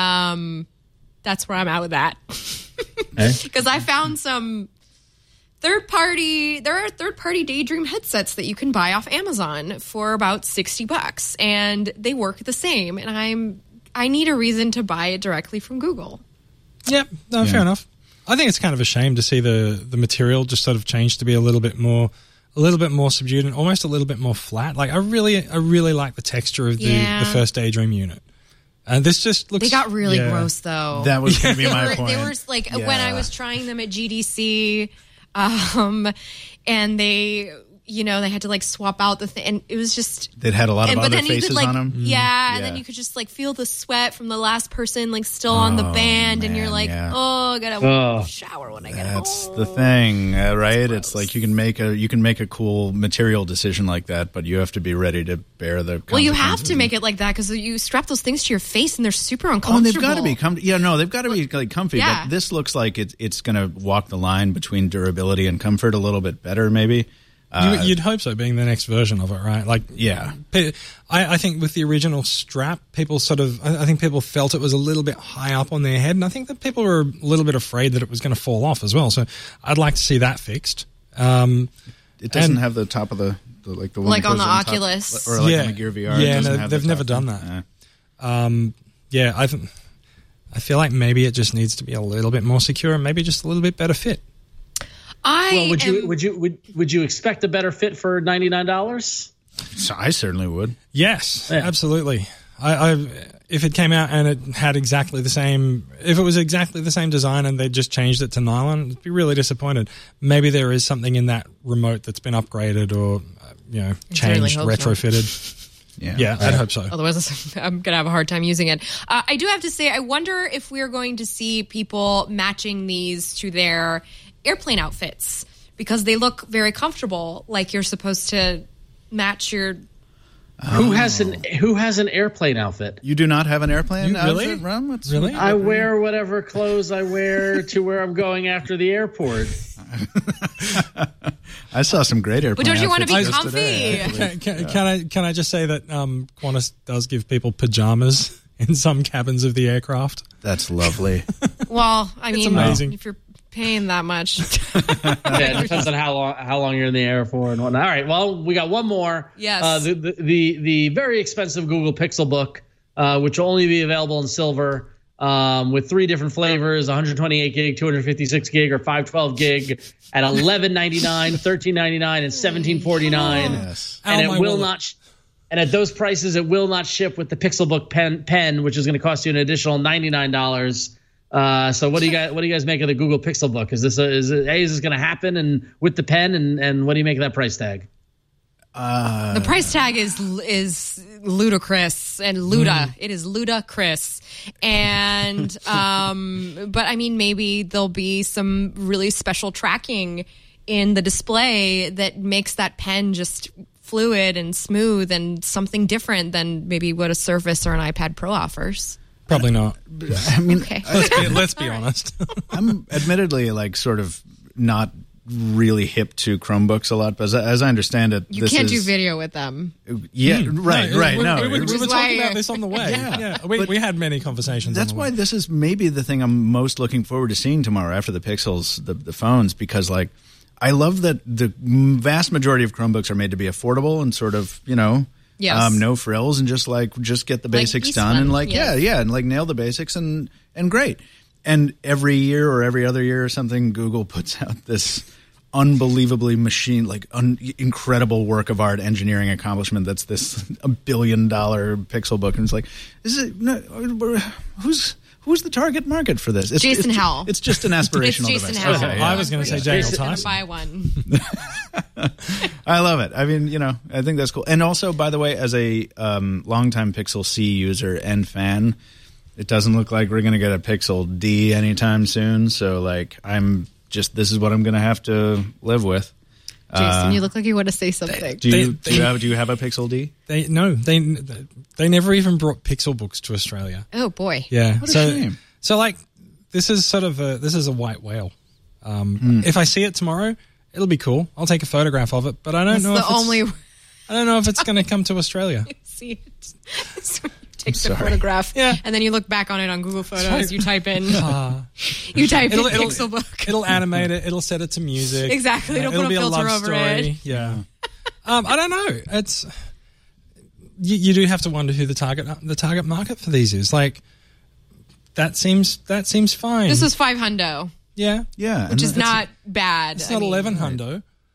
Um, that's where I'm at with that. Because I found some third party. There are third party Daydream headsets that you can buy off Amazon for about sixty bucks, and they work the same. And I'm I need a reason to buy it directly from Google. Yep, no, fair enough. I think it's kind of a shame to see the, the material just sort of change to be a little bit more a little bit more subdued and almost a little bit more flat. Like I really, I really like the texture of the, Yeah. the first Daydream unit. And this just looks. They got really yeah. gross though. That was going to be they my were, point. They were like Yeah. when I was trying them at G D C, um, and they, you know, they had to like swap out the thing, and it was just. They'd had a lot of and, but other then you faces could, like, on them. Yeah, and Yeah. then you could just like feel the sweat from the last person like still on the Oh, band, and you're man, like, yeah. oh, I gotta Oh. shower when I get That's home. the thing, uh, right? It's like you can make a you can make a cool material decision like that, but you have to be ready to bear the. Well, you have consequences. to make it like that because you strap those things to your face and they're super uncomfortable. Oh, and they've got to be comfy. Yeah, no, they've got to be like comfy. Yeah. But this looks like it, it's going to walk the line between durability and comfort a little bit better, maybe. Uh, You, you'd hope so, being the next version of it, right? Like, Yeah. pe- I, I think with the original strap, people sort of, I I think people felt it was a little bit high up on their head, and I think that people were a little bit afraid that it was going to fall off as well. So I'd like to see that fixed. Um, It doesn't and- have the top of the, the like the one Like that on goes the top- Oculus. or like Yeah. on the Gear V R. Yeah, it doesn't no, have the they've never top done thing. that. Um, yeah, I think I feel like maybe it just needs to be a little bit more secure and maybe just a little bit better fit. I Well, would you am- would you would would you expect a better fit for ninety-nine dollars? So I certainly would. Yes, Yeah. absolutely. I, I if it came out and it had exactly the same, if it was exactly the same design and they just changed it to nylon, I'd be really disappointed. Maybe there is something in that remote that's been upgraded or uh, you know certainly changed, hope so. retrofitted. Yeah. Yeah, I'd hope so. Otherwise, I'm going to have a hard time using it. Uh, I do have to say, I wonder if we're going to see people matching these to their airplane outfits because they look very comfortable, like you're supposed to match your. Who has an Who has an airplane outfit? You do not have an airplane You really? outfit, Ron? What's- Really? I wear whatever clothes I wear to where I'm going after the airport. I saw some great airplane But don't you want to be outfits just comfy? today, actually. Can, can, can I can I just say that um, Qantas does give people pajamas in some cabins of the aircraft? That's lovely. Well, I mean, amazing. if you're paying that much. Yeah, it depends on how long how long you're in the air for and whatnot. All right, well, we got one more. Yes. Uh, the, the the the very expensive Google Pixel Book, uh, which will only be available in silver, um, with three different flavors: one twenty-eight gig, two fifty-six gig, or five twelve gig, at eleven ninety-nine, thirteen ninety-nine, and seventeen forty-nine. Yes. And Ow, it my will wallet. not. Sh- and at those prices, it will not ship with the Pixel Book pen, pen which is going to cost you an additional ninety-nine dollars. Uh, so what do you guys what do you guys make of the Google Pixel Book? Is this a, is it, hey, is this going to happen? And with the pen, and, and what do you make of that price tag? The price tag is is ludicrous and luda. It is ludicrous, and um, but I mean, maybe there'll be some really special tracking in the display that makes that pen just fluid and smooth and something different than maybe what a Surface or an iPad Pro offers. Probably not. I mean, Okay. Let's be, let's be honest. I'm admittedly like sort of not really hip to Chromebooks a lot, but as, as I understand it, You this can't is, do video with them. Yeah, right, No, right. We, no, we, we, we it- were why- talking about this on the way. Yeah. Yeah, we, But we had many conversations. That's on the why way. this is maybe the thing I'm most looking forward to seeing tomorrow after the Pixels, the, the phones, because like I love that the vast majority of Chromebooks are made to be affordable and sort of, you know, Yes. um, no frills and just like just get the Like basics East done One, and like yes. yeah, yeah, and like nail the basics and and great. And every year or every other year or something, Google puts out this unbelievably machine like un- incredible work of art engineering accomplishment that's this a billion dollar Pixel Book, and it's like, is it no, who's who's the target market for this? It's, Jason it's, Howell. It's just an aspirational It's Jason device. Howell. Okay, yeah. I was going to say Daniel I'm gonna Tyson. buy one. I love it. I mean, you know, I think that's cool. And also, by the way, as a um, longtime Pixel C user and fan, it doesn't look like we're going to get a Pixel D anytime soon. So, like, I'm just this is what I'm going to have to live with. Jason, you look like you want to say something. Do you, They- do you have do you have a Pixel D? They no, they they never even brought Pixel books to Australia. Oh boy. Yeah, What a so shame. so like this is sort of a this is a white whale. Um, Hmm. If I see it tomorrow, it'll be cool. I'll take a photograph of it, but I don't That's know the if it's, only I don't know if it's going to come to Australia. see it. So you take the sorry. photograph, Yeah. and then you look back on it on Google Photos. Sorry. You type in, Uh, you type in it'll, it'll, Pixel Book. it'll animate it. It'll set it to music. Exactly, it'll put a be filter love over story. it. Yeah. um, I don't know. It's you, you do have to wonder who the target the target market for these is. Like that seems that seems fine. This was five hundo, yeah. Yeah, which and is that's- not bad. It's I not mean, eleven hundo.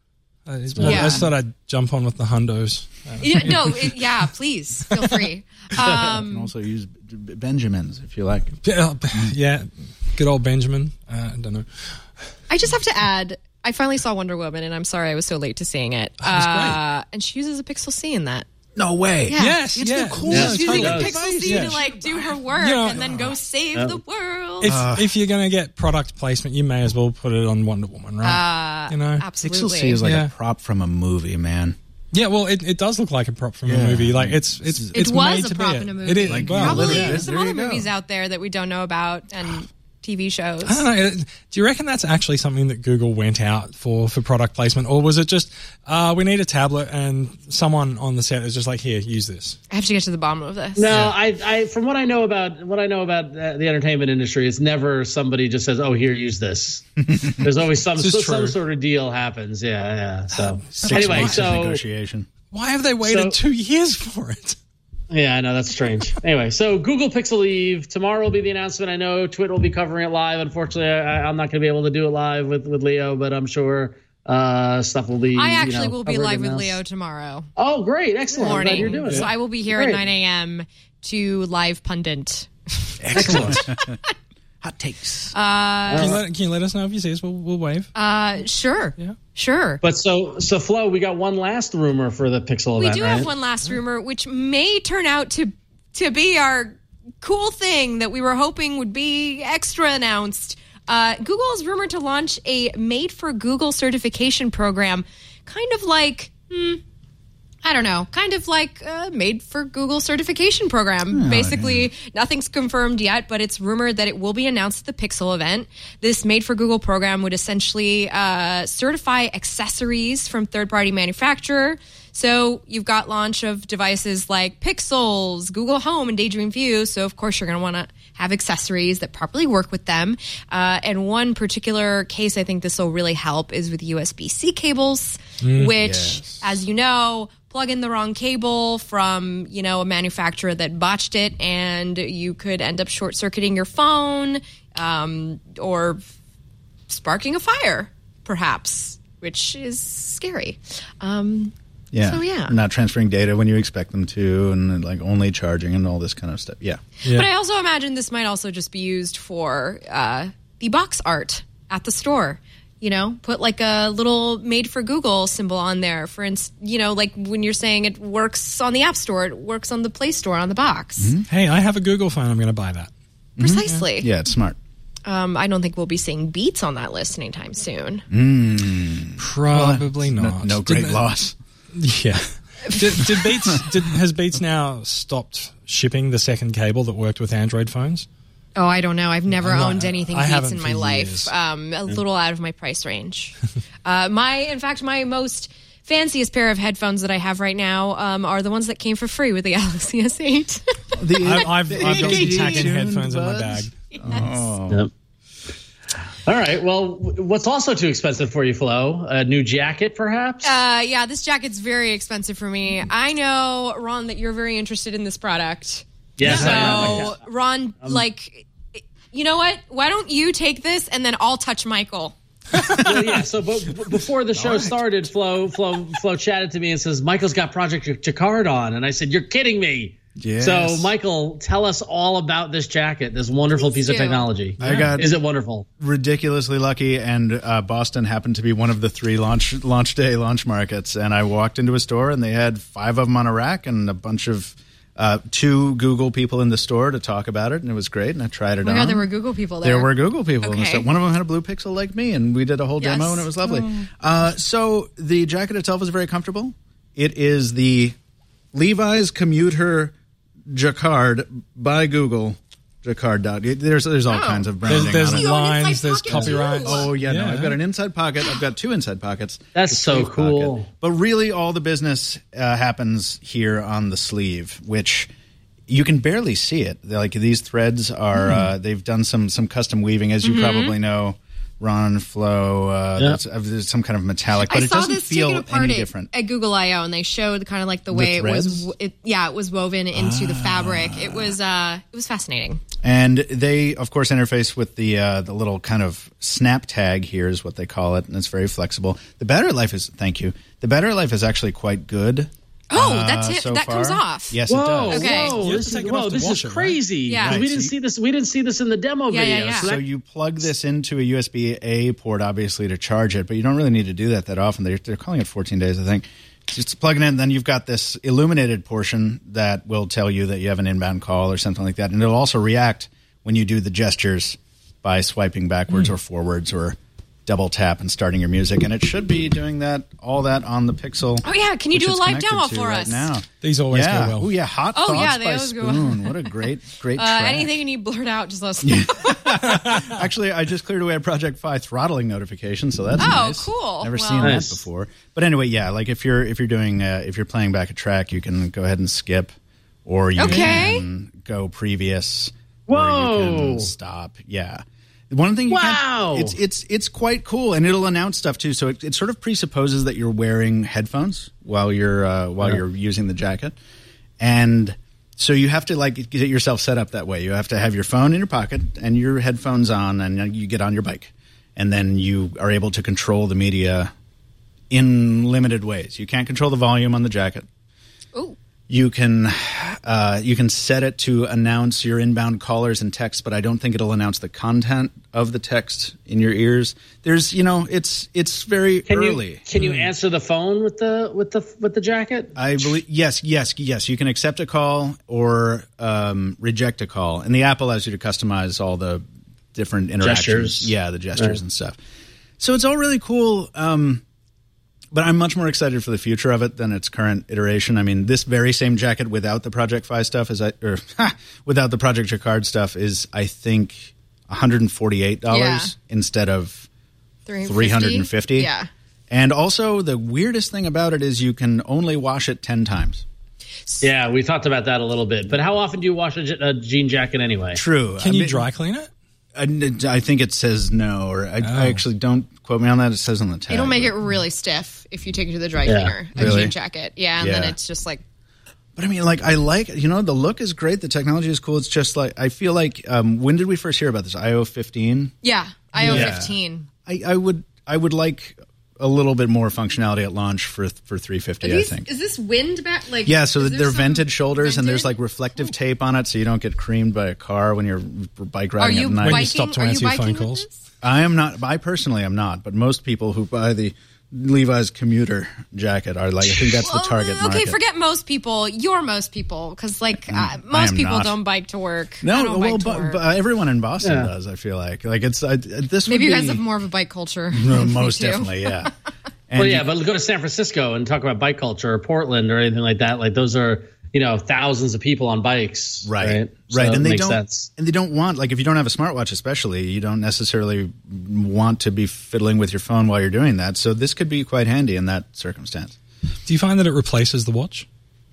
I just, Yeah. I just thought I'd jump on with the hundos. Uh, Yeah, no, it, yeah, please feel free. You can Um, also use B- Benjamins if you like. yeah, yeah, good old Benjamin. Uh, I don't know. I just have to add, I finally saw Wonder Woman, and I'm sorry I was so late to seeing it. Oh, it's uh, and she uses a Pixel C in that. No way. Yeah. Yes, It's yeah. the coolest. She's Yeah, using a totally. Pixel C Yeah. to like do her work You know, and then go save the world. If, if you're going to get product placement, you may as well put it on Wonder Woman, right? Uh, you know, absolutely. Pixel C is like Yeah. a prop from a movie, man. yeah. Well, it, it does look like a prop from Yeah. a movie. Like it's it's It it's was made a to prop be in a it. movie. It is Like, well, Probably literally. there's some There other you go. movies out there that we don't know about and T V shows. I don't know. Do you reckon that's actually something that Google went out for for product placement, or was it just uh, we need a tablet and someone on the set is just like, here, use this? I have to get to the bottom of this. No, I, I, from what I know about what I know about uh, the entertainment industry, it's never somebody just says, "Oh, here, use this." There's always some This is some true. sort of deal happens. Yeah, yeah. So Six anyway, months of so negotiation. Why have they waited So- two years for it? yeah, I know that's strange. Anyway, so Google Pixel Eve tomorrow will be the announcement. I know Twitter will be covering it live. Unfortunately, I, I'm not going to be able to do it live with, with Leo, but I'm sure uh, stuff will be. I you actually know, will be covered live and with announced. Leo tomorrow Oh, great! Excellent. I'm glad morning. you're doing So it. I will be here Great. at nine a.m. to live pundit. Excellent. Hot takes. Can you, let, can you let us know if you see us? We'll, we'll wave. Uh, sure. Yeah. Sure. But so so Flo, we got one last rumor for the Pixel We event, do right? have one last rumor, which may turn out to to be our cool thing that we were hoping would be extra announced. Uh, Google is rumored to launch a Made for Google certification program, kind of like, hmm, I don't know, kind of like a Made for Google certification program. Basically, nothing's confirmed yet, but it's rumored that it will be announced at the Pixel event. This Made for Google program would essentially uh, certify accessories from third-party manufacturer. So you've got launch of devices like Pixels, Google Home, and Daydream View. So, of course, you're going to want to have accessories that properly work with them. Uh, and one particular case I think this will really help is with U S B C cables, which, yes. as you know, plug in the wrong cable from, you know, a manufacturer that botched it, and you could end up short-circuiting your phone um, or sparking a fire, perhaps, which is scary. Um Yeah. So, yeah. Not transferring data when you expect them to, and like only charging and all this kind of stuff. Yeah. Yeah. But I also imagine this might also just be used for uh, the box art at the store. You know, put like a little Made for Google symbol on there. For instance, you know, like when you're saying it works on the App Store, it works on the Play Store on the box. Hey, I have a Google phone. I'm going to buy that. Precisely. Yeah, it's smart. Um, I don't think we'll be seeing Beats on that list anytime soon. Probably No, not. no great Did- loss. Yeah. did, did Beats did, has Beats now stopped shipping the second cable that worked with Android phones? Oh, I don't know. I've never I'm not- owned anything I Beats haven't in for my life. years. Um, a little out of my price range. uh, my, in fact, my most fanciest pair of headphones that I have right now um, are the ones that came for free with the Galaxy S eight. The, I, I've, I've got some Tuned tack-in headphones in my bag. buds? Yep. All right. Well, w- what's also too expensive for you, Flo? A new jacket, perhaps? Uh, yeah, this jacket's very expensive for me. I know, Ron, that you're very interested in this product. yes, I am. So, Ron, like, you know what? Why don't you take this and then I'll touch Michael? Well, yeah. So, but, but before the show started, Flo, Flo, Flo chatted to me and says, "Michael's got Project Jacquard on," and I said, "You're kidding me." Yes. So, Michael, tell us all about this jacket, this wonderful Please piece of do. technology. I got Is it wonderful? ridiculously lucky, and uh, Boston happened to be one of the three launch launch day launch markets. And I walked into a store, and they had five of them on a rack, and a bunch of uh, two Google people in the store to talk about it, and it was great. And I tried it Oh my on. God, there were Google people there. There were Google people. And Okay. so one of them had a blue Pixel like me, and we did a whole Yes. demo, and it was lovely. Oh. Uh, so the jacket itself is very comfortable. It is the Levi's Commuter Jacquard by Google. Jacquard. dot- There's there's all Oh. kinds of branding There's, there's on it. You have an lines, inside there's pocket, copyrights. too. Oh yeah, no, Yeah. I've got an inside pocket. I've got two inside pockets. That's The so sleeve cool. pocket. But really, all the business uh, happens here on the sleeve, which you can barely see it. Like these threads are, uh, they've done some some custom weaving, as you probably know. Ron Flow. Uh, Yeah. that's, uh, there's some kind of metallic, but I it saw doesn't this feel taken apart any at, different. at Google I O, and they showed kind of like the The way it was. threads? It, yeah, it was woven into the fabric. It was uh, it was fascinating. And they, of course, interface with the uh, the little kind of snap tag here is what they call it, and it's very flexible. The battery life is, thank you, the battery life is actually quite good. Oh, uh, that's it. so that far. comes off. Yes, Whoa, it does. Okay. whoa, You have this to is, take it whoa, off to this wash is it, right? crazy. Yeah. 'Cause we Right, didn't so see you- this. We didn't see this in the demo Yeah, yeah, video. yeah. So So that, you plug this into a U S B A port, obviously, to charge it, but you don't really need to do that that often. They're, they're calling it fourteen days, I think. Just plug it in, then you've got this illuminated portion that will tell you that you have an inbound call or something like that, and it'll also react when you do the gestures by swiping backwards Mm. or forwards or double tap and starting your music, and it should be doing that all that on the Pixel. Oh, yeah. Can you which do a it's live connected demo to for right us? now? These always yeah. go well. Oh yeah, Hot Oh, Thoughts yeah, they by always go Spoon. What a great, great Uh, track. anything you need blurred out, just let us know. Actually, I just cleared away a Project Fi throttling notification, so that's Oh, nice. cool. Never Well- seen Nice. that before. But anyway, yeah, like if you're if you're doing uh, if you're playing back a track, you can go ahead and skip, or you Okay. can go previous. Whoa. Or you can stop. Yeah. One thing you Wow. can, it's it's it's quite cool, and it'll announce stuff too. So it, it sort of presupposes that you're wearing headphones while you're uh, while you're using the jacket, and so you have to like get yourself set up that way. You have to have your phone in your pocket and your headphones on, and you get on your bike, and then you are able to control the media in limited ways. You can't control the volume on the jacket. Ooh. You can uh, you can set it to announce your inbound callers and text, but I don't think it'll announce the content of the text in your ears. There's, you know, it's it's very can early. you can you answer the phone with the with the with the jacket? I believe yes, yes, yes. You can accept a call or um, reject a call, and the app allows you to customize all the different interactions. Gestures. Yeah, the gestures Right. and stuff. So it's all really cool. Um, But I'm much more excited for the future of it than its current iteration. I mean, this very same jacket without the Project Fi stuff is, I, or ha, without the Project Jacquard stuff is, I think, one hundred forty-eight dollars Yeah. instead of three three hundred fifty. Yeah. And also, the weirdest thing about it is you can only wash it ten times. Yeah, we talked about that a little bit. But how often do you wash a, je- a jean jacket anyway? True. Can I you mean, dry clean it? I, I think it says no, or I, I actually don't quote me on that. It says on the tag. It'll make but- it really stiff if you take it to the dry Yeah. cleaner, a Really? jean jacket. Yeah, and then Yeah. it's just like, But I mean, like, I like, you know, the look is great. The technology is cool. It's just like, I feel like, um, when did we first hear about this? I O fifteen? yeah, I O Yeah. fifteen. I, I would, I would like a little bit more functionality at launch for for three fifty. I think. Is this wind back? Like, Yeah, so is there they're some vented shoulders, and there's vented? like reflective tape on it, so you don't get creamed by a car when you're bike Are riding you at night. When biking? you stop to are you answer your phone biking with calls? this? I am not. I personally am not, but most people who buy the Levi's commuter jacket are like, I think that's the Well, target okay, market. forget most people. You're most people, because like uh, I most am people not. don't bike to work. I No, don't well, bike to but, work. but everyone in Boston Yeah. does. I feel like like it's I, this. Maybe would you guys be, have more of a bike culture. No, Me most too. definitely, yeah. And Well, yeah, you- but go to San Francisco and talk about bike culture, or Portland, or anything like that. Like those are, you know, thousands of people on bikes, right, right, right, So it and they makes don't, sense. and they don't want like if you don't have a smartwatch, especially, you don't necessarily want to be fiddling with your phone while you're doing that. So this could be quite handy in that circumstance. Do you find that it replaces the watch?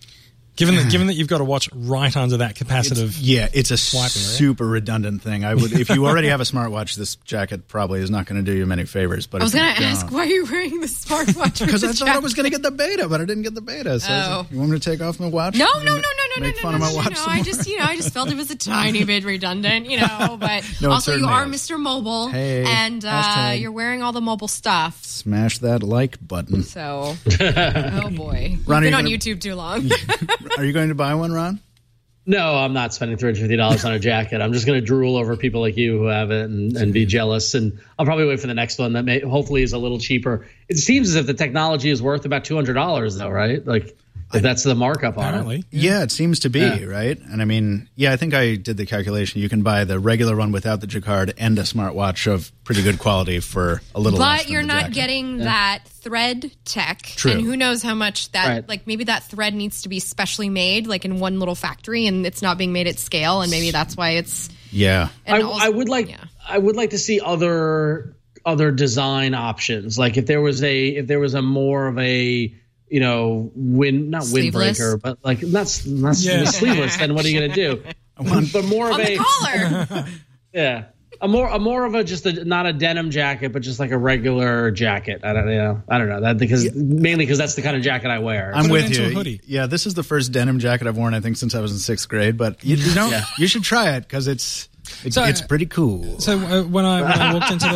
Given that, given that you've got a watch right under that capacitive, Yeah, it's a Swiping, right? super redundant thing. I would, if you already have a smartwatch, this jacket probably is not going to do you many favors. But I was if you going to ask, don't- why are you wearing the smartwatch? Because I with the thought I was jacket? going to get the beta, but I didn't get the beta. So I was Oh. like, you want me to take off my watch? No, no, and no, no, no, no, Make no, fun no, of my no, watch no. some I more? just, you know, I just felt it was a tiny bit redundant, you know. But No, it also, you certainly are is. Mister Mobile, Hey, and uh, hashtag. you're wearing all the mobile stuff. Smash that like button. So, oh boy, you've Ron, are been you on gonna- YouTube too long. Are you going to buy one, Ron? No, I'm not spending three hundred fifty dollars on a jacket. I'm just going to drool over people like you who have it and, and be jealous. And I'll probably wait for the next one that may hopefully is a little cheaper. It seems as if the technology is worth about two hundred dollars, though, right? Like if that's the markup on it. apparently. Yeah, it seems to be, Yeah. right? And I mean, yeah, I think I did the calculation. You can buy the regular one without the Jacquard and a smartwatch of pretty good quality for a little less But than you're the not jacket. getting that thread tech. True. And who knows how much that, Right. like maybe that thread needs to be specially made, like in one little factory, and it's not being made at scale, and maybe that's why it's. Yeah. And I, also- I would like yeah. I would like to see other other design options. Like if there was a if there was a more of a you know wind not Sleeveless? windbreaker, but like that's not Yeah. sleeveless. Then what are you going to do? But more of On a the collar. yeah. A more, a more of a just a not a denim jacket, but just like a regular jacket. I don't, you know, I don't know that because yeah. mainly because that's the kind of jacket I wear. I'm Put with it into you. a hoodie. Yeah, this is the first denim jacket I've worn I think since I was in sixth grade. But you, you know, yeah. you should try it because it's it, so, it's pretty cool. So uh, when I when I walked into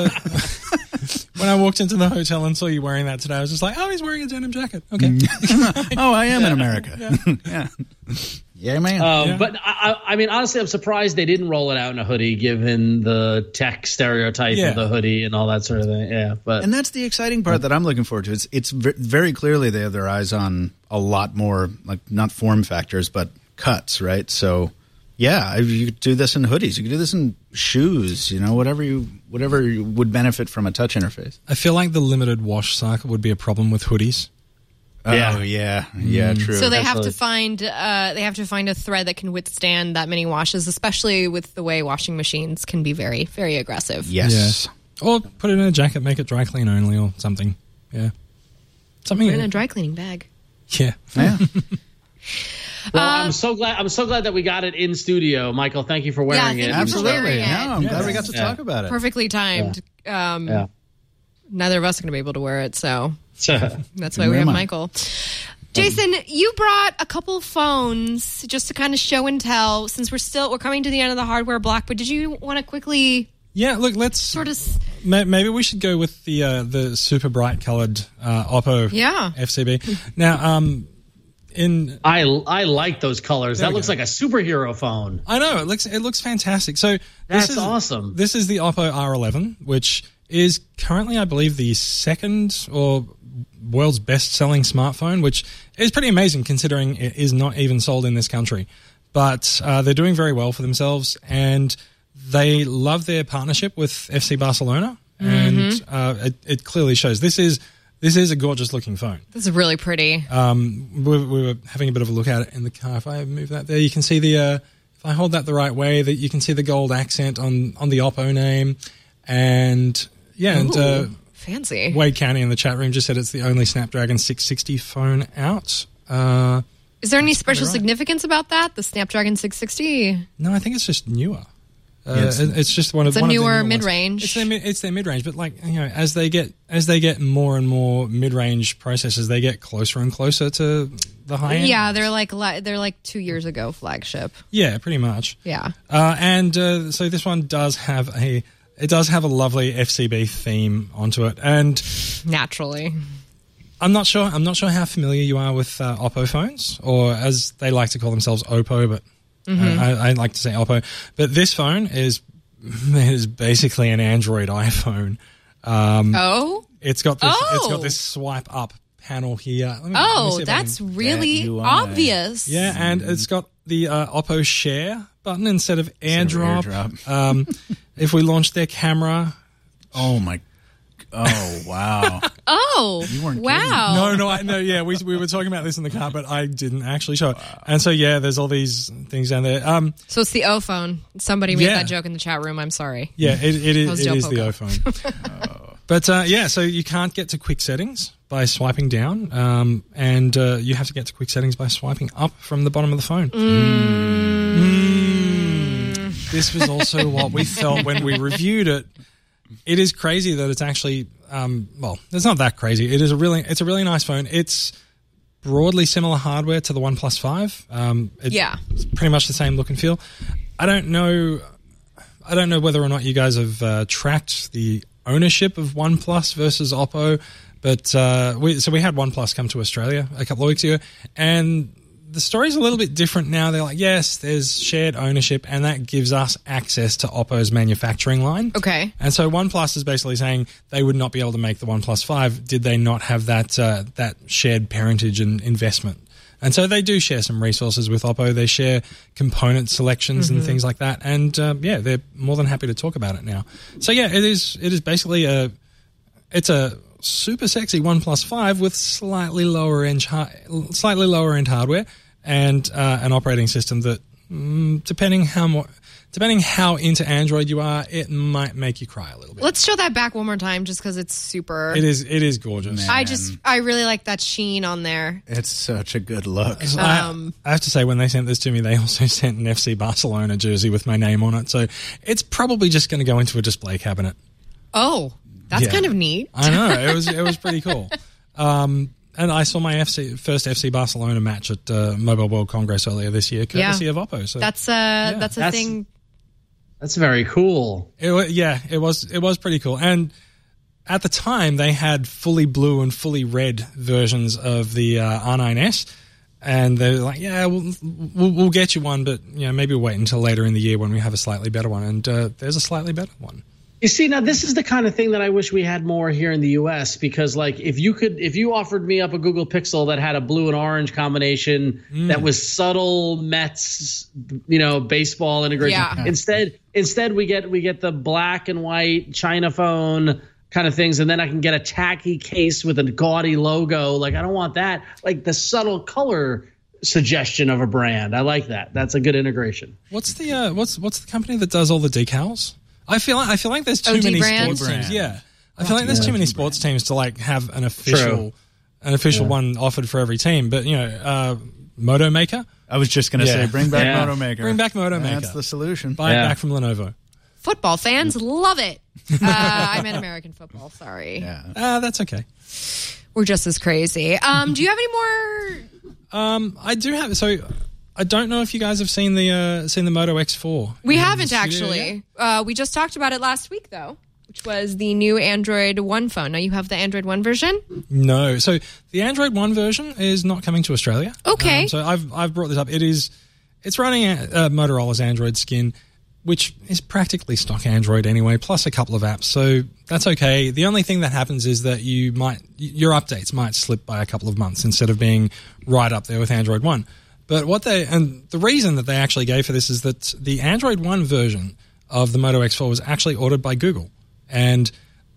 the when I walked into the hotel and saw you wearing that today, I was just like, oh, he's wearing a denim jacket. Okay. Oh, I am yeah. in America. Yeah. yeah. Yeah, man. Um, yeah. But I, I mean, honestly, I'm surprised they didn't roll it out in a hoodie, given the tech stereotype yeah. of the hoodie and all that sort of thing. Yeah, but and that's the exciting part that I'm looking forward to. It's it's very clearly they have their eyes on a lot more, like not form factors, but cuts, right? So, yeah, you could do this in hoodies. You could do this in shoes. You know, whatever you whatever would benefit from a touch interface. I feel like the limited wash cycle would be a problem with hoodies. Yeah. Oh yeah, yeah, true. So they Absolutely. have to find uh, they have to find a thread that can withstand that many washes, especially with the way washing machines can be very, very aggressive. Yes. Yeah. Or put it in a jacket, make it dry clean only, or something. Yeah, something Put it in a dry cleaning bag. Yeah. Yeah. Well, Uh, I'm so glad. I'm so glad that we got it in studio, Michael. Thank you for wearing Yeah, it. thank you for wearing Absolutely. it. No, I'm Yeah. glad we got to Yeah. talk about it. Perfectly timed. Um, Yeah. Neither of us are going to be able to wear it, so Yeah. that's why Where we have am I? Michael. Jason, you brought a couple phones just to kind of show and tell. Since we're still we're coming to the end of the hardware block, but did you want to quickly Yeah, look, let's sort of? ma- maybe we should go with the uh, the super bright colored uh, Oppo Yeah. F C B. Now, um, in I I like those colors. There That we looks go. like a superhero phone. I know it looks it looks fantastic. So this That's is, awesome. This is the Oppo R eleven, which is currently, I believe, the second or world's best-selling smartphone, which is pretty amazing considering it is not even sold in this country. But uh, they're doing very well for themselves, and they love their partnership with F C Barcelona, and uh, it, it clearly shows. This is this is a gorgeous-looking phone. This is really pretty. Um, we, we were having a bit of a look at it in the car. If I move that there, you can see the. Uh, if I hold that the right way, that you can see the gold accent on on the Oppo name, and yeah, and. Uh, Ooh, fancy. Wade County in the chat room just said it's the only Snapdragon six sixty phone out. Uh, Is there any special right. significance about that? The Snapdragon six sixty? no, I think it's just newer. Uh, Yeah, it's- it- it's just one of It's a one of the newer newer ones. mid-range. It's their, mid- it's their mid-range, but like you know, as they get as they get more and more mid-range processors, they get closer and closer to the high end. Yeah, they're like li- they're like two years ago flagship. yeah, pretty much. Yeah. Uh, and uh, so this one does have a it does have a lovely F C B theme onto it, and Naturally. I'm not sure. I'm not sure how familiar you are with uh, Oppo phones, or as they like to call themselves, Oppo. But Mm-hmm. uh, I, I like to say Oppo. But this phone is is basically an Android iPhone. Um, Oh? it's got this. It's Oh. got this swipe up panel here. Let me- let me see Oh, if I that's can- really U I. obvious. yeah, and it's got the uh, Oppo Share button instead of AirDrop. AirDrop. Um, if we launch their camera. Oh my! Oh wow! Oh, weren't wow. No, no, I, no. Yeah, we we were talking about this in the car, but I didn't actually show it. And so yeah, there's all these things down there. Um, So it's the O phone. Somebody made Yeah. that joke in the chat room. I'm sorry. yeah, it, it is How's it Joe is the Poco? O phone. But uh, yeah, so you can't get to quick settings by swiping down, um, and uh, you have to get to quick settings by swiping up from the bottom of the phone. Mm. This was also what we felt when we reviewed it. It is crazy that it's actually um, well, it's not that crazy. It is a really it's a really nice phone. It's broadly similar hardware to the OnePlus five. Um, it- Yeah. it's pretty much the same look and feel. I don't know. I don't know whether or not you guys have uh, tracked the ownership of OnePlus versus Oppo, but uh, we, so we had OnePlus come to Australia a couple of weeks ago, and the story's a little bit different now. They're like, yes, there's shared ownership, and that gives us access to Oppo's manufacturing line. Okay. And so OnePlus is basically saying they would not be able to make the OnePlus five did they not have that uh, that shared parentage and investment. And so they do share some resources with Oppo. They share component selections and things like that. And uh, yeah, they're more than happy to talk about it now. So yeah, it is it is basically a it's a super sexy OnePlus five with slightly lower end slightly lower end hardware and uh, an operating system that mm, depending how more, depending how into Android you are, it might make you cry a little bit. Let's show that back one more time just because it's super. It is. It is gorgeous. Man. I just, I really like that sheen on there. It's such a good look. So Um, I, I have to say, when they sent this to me, they also sent an F C Barcelona jersey with my name on it. So it's probably just going to go into a display cabinet. Oh, that's Yeah. kind of neat. I know, it was it was pretty cool. Um, and I saw my F C first F C Barcelona match at uh, Mobile World Congress earlier this year, courtesy Yeah. of Oppo. So That's uh, that's a That's- thing. That's very cool. it, wa- yeah, it was it was pretty cool. And at the time, they had fully blue and fully red versions of the uh, R nine S. And they're like, yeah, we'll, we'll we'll get you one, but you know, maybe we'll wait until later in the year when we have a slightly better one. And uh, there's a slightly better one. You see, now this is the kind of thing that I wish we had more here in the U S because, like, if you could, if you offered me up a Google Pixel that had a blue and orange combination that was subtle Mets, you know, baseball integration, Yeah. instead, instead we get we get the black and white China phone kind of things, and then I can get a tacky case with a gaudy logo. Like, I don't want that. Like the subtle color suggestion of a brand. I like that. That's a good integration. What's the uh, what's what's the company that does all the decals? I feel like I feel like there's too O D many brand? sports teams. Brand. Yeah, I feel like there's too many sports teams to like have an official True. an official one offered for every team. But you know, uh, Moto Maker, I was just going to Yeah. say, bring back Yeah. Moto Maker. Bring back Moto That's Maker. the solution. buy Yeah. it back from Lenovo. Football fans love it. Uh, I meant American football. Sorry, Yeah. Ah, that's okay. we're just as crazy. Um, do you have any more? Um, I do have so. I don't know if you guys have seen the uh, seen the Moto X four. We in the haven't studio actually. yet? Uh, we just talked about it last week, though, which was the new Android One phone. Now you have the Android One version. No. So the Android One version is not coming to Australia. Okay. Um, so I've I've brought this up. It is it's running uh, Motorola's Android skin, which is practically stock Android anyway, plus a couple of apps. So that's okay. The only thing that happens is that you might your updates might slip by a couple of months instead of being right up there with Android One. But what they and the reason that they actually gave for this is that the Android One version of the Moto X four was actually ordered by Google, and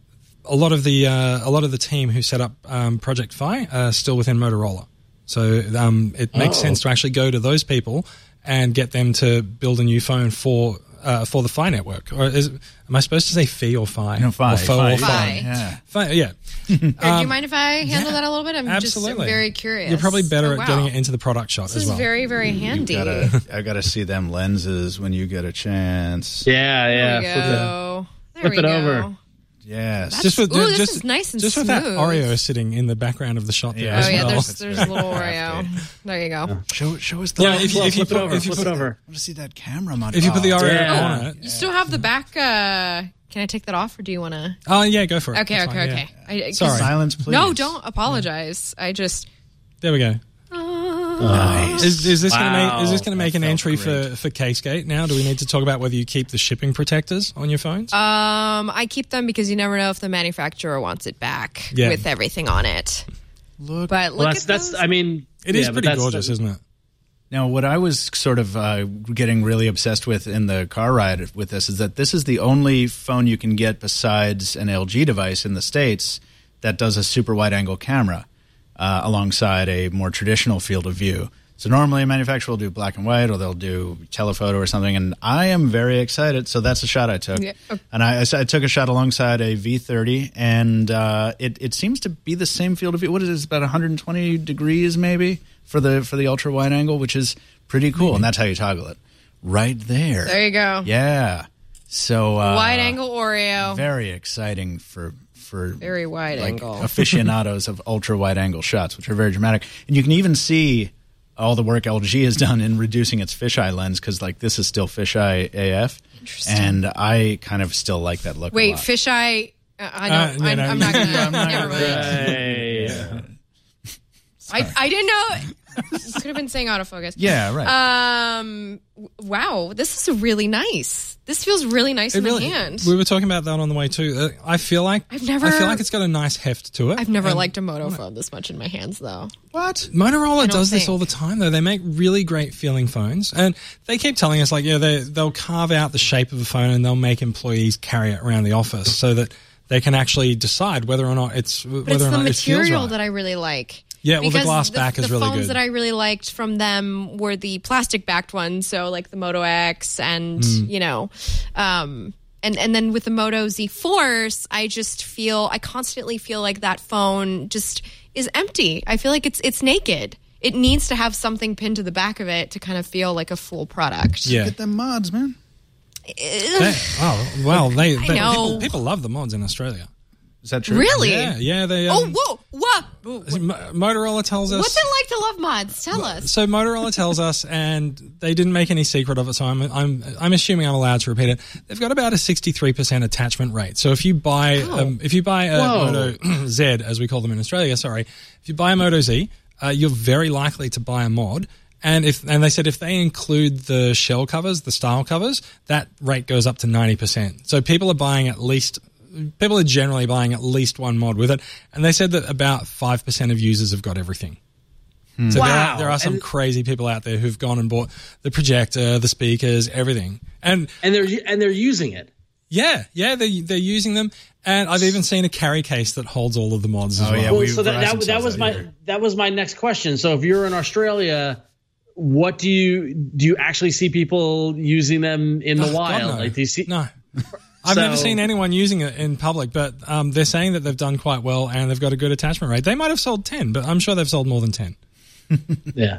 a lot of the uh, a lot of the team who set up um, Project Fi are still within Motorola. So um, it makes Oh. sense to actually go to those people and get them to build a new phone for uh, for the Fi network. Or is, am I supposed to say Fi or Fi? No, Fi. Or Fo Fi. or Fi. Fi? Yeah. Fi, yeah. Or do you mind if I handle yeah, that a little bit? I'm Absolutely. just very curious. You're probably better Oh, at wow. getting it into the product shot This as is well. very, very handy. Gotta, I got to see them lenses when you get a chance. Yeah, yeah. There we Flip it. go. There flip we it go. over. Yes. just with Ooh, this just, is nice and just with that smooth. Oreo sitting in the background of the shot there Yeah. as Oh yeah, well. there's It's there's very a little crafty. Oreo. There you go. show, show us the Yeah, if you, if you Flip it put over, if you flip put it over. I want to see that camera module. if you put the Oreo Yeah. on it. You still have the back. Uh, can I take that off, or do you want to? Oh yeah, go for it. Okay, That's okay, fine, yeah. okay. I, 'cause- Sorry. Silence, please. No, don't apologize. I just. There we go. Nice. Is, is this going to make is this Wow. going to make That an felt entry great. for for Casegate now? Do we need to talk about whether you keep the shipping protectors on your phones? Um, I keep them because you never know if the manufacturer wants it back Yeah. with everything on it. Look. But look Well, that's at that's. those. I mean, it is yeah, but pretty that's- gorgeous, isn't it? Now, what I was sort of uh, getting really obsessed with in the car ride with this is that this is the only phone you can get besides an L G device in the States that does a super wide angle camera uh, alongside a more traditional field of view. So normally a manufacturer will do black and white or they'll do telephoto or something, and I am very excited. So that's a shot I took. Yeah. And I, I took a shot alongside a V thirty, and uh, it, it seems to be the same field of view. What is it? It's about one hundred twenty degrees maybe for the for the ultra wide angle, which is pretty cool. And that's how you toggle it. Right there. There you go. Yeah. So uh, Wide angle Oreo. Very exciting for for Very wide like, angle. aficionados of ultra wide angle shots, which are very dramatic. And you can even see all the work L G has done in reducing its fisheye lens, because like this is still fisheye A F, and I kind of still like that look. a Wait, lot. fisheye. Uh, I Uh, don't. yeah, I'm, no, I'm not gonna. I'm not never gonna- mind. Hey. I, I didn't know. Could have been saying autofocus. Yeah, right. Um. w- Wow. This is really nice. This feels really nice It in really, the hand. we were talking about that on the way too. Uh, I feel like I've never- I feel like it's got a nice heft to it. I've never And liked a Moto phone this much in my hands, though. What? Motorola don't does this think. all the time, though. They make really great feeling phones, and they keep telling us, like, yeah, they, they'll carve out the shape of a phone and they'll make employees carry it around the office so that they can actually decide whether or not it's But whether it's or the not it feels material right. that I really like. Yeah, well, the Because glass the, back is the really phones good. that I really liked from them were the plastic backed ones, so like the Moto X and Mm. you know, um, and and then with the Moto Z Force, I just feel I constantly feel like that phone just is empty. I feel like it's it's naked. It needs to have something pinned to the back of it to kind of feel like a full product. Yeah. Get them mods, man. They- oh, well, they, I they know. people, people love the mods in Australia. Is that true? Really? Yeah, yeah. They. Oh, Um, whoa, whoa! Mo- Motorola tells us. What's it like to love mods? Tell us. So Motorola tells us, and they didn't make any secret of it. So I'm, I'm, I'm assuming I'm allowed to repeat it. They've got about a sixty-three percent attachment rate. So if you buy, Oh. um, if you buy a Whoa. Moto Z, as we call them in Australia, sorry, if you buy a Moto Z, uh, you're very likely to buy a mod. And if, and they said if they include the shell covers, the style covers, that rate goes up to ninety percent. So people are buying at least. People are generally buying at least one mod with it, and they said that about five percent of users have got everything. So there, Wow. are, there are some And- crazy people out there who've gone and bought the projector, the speakers, everything. And and they're and they're using it. yeah, yeah, they, they're using them. And I've even seen a carry case that holds all of the mods as Oh, well. yeah, Well, we- so that, Verizon that, that sells was that my here. that was my next question. So if you're in Australia, what do you do? You actually see people using them in the Oh, God, wild? no. Like do you see? No. I've So- never seen anyone using it in public, but um, they're saying that they've done quite well and they've got a good attachment rate. They might have sold ten, but I'm sure they've sold more than ten. Yeah.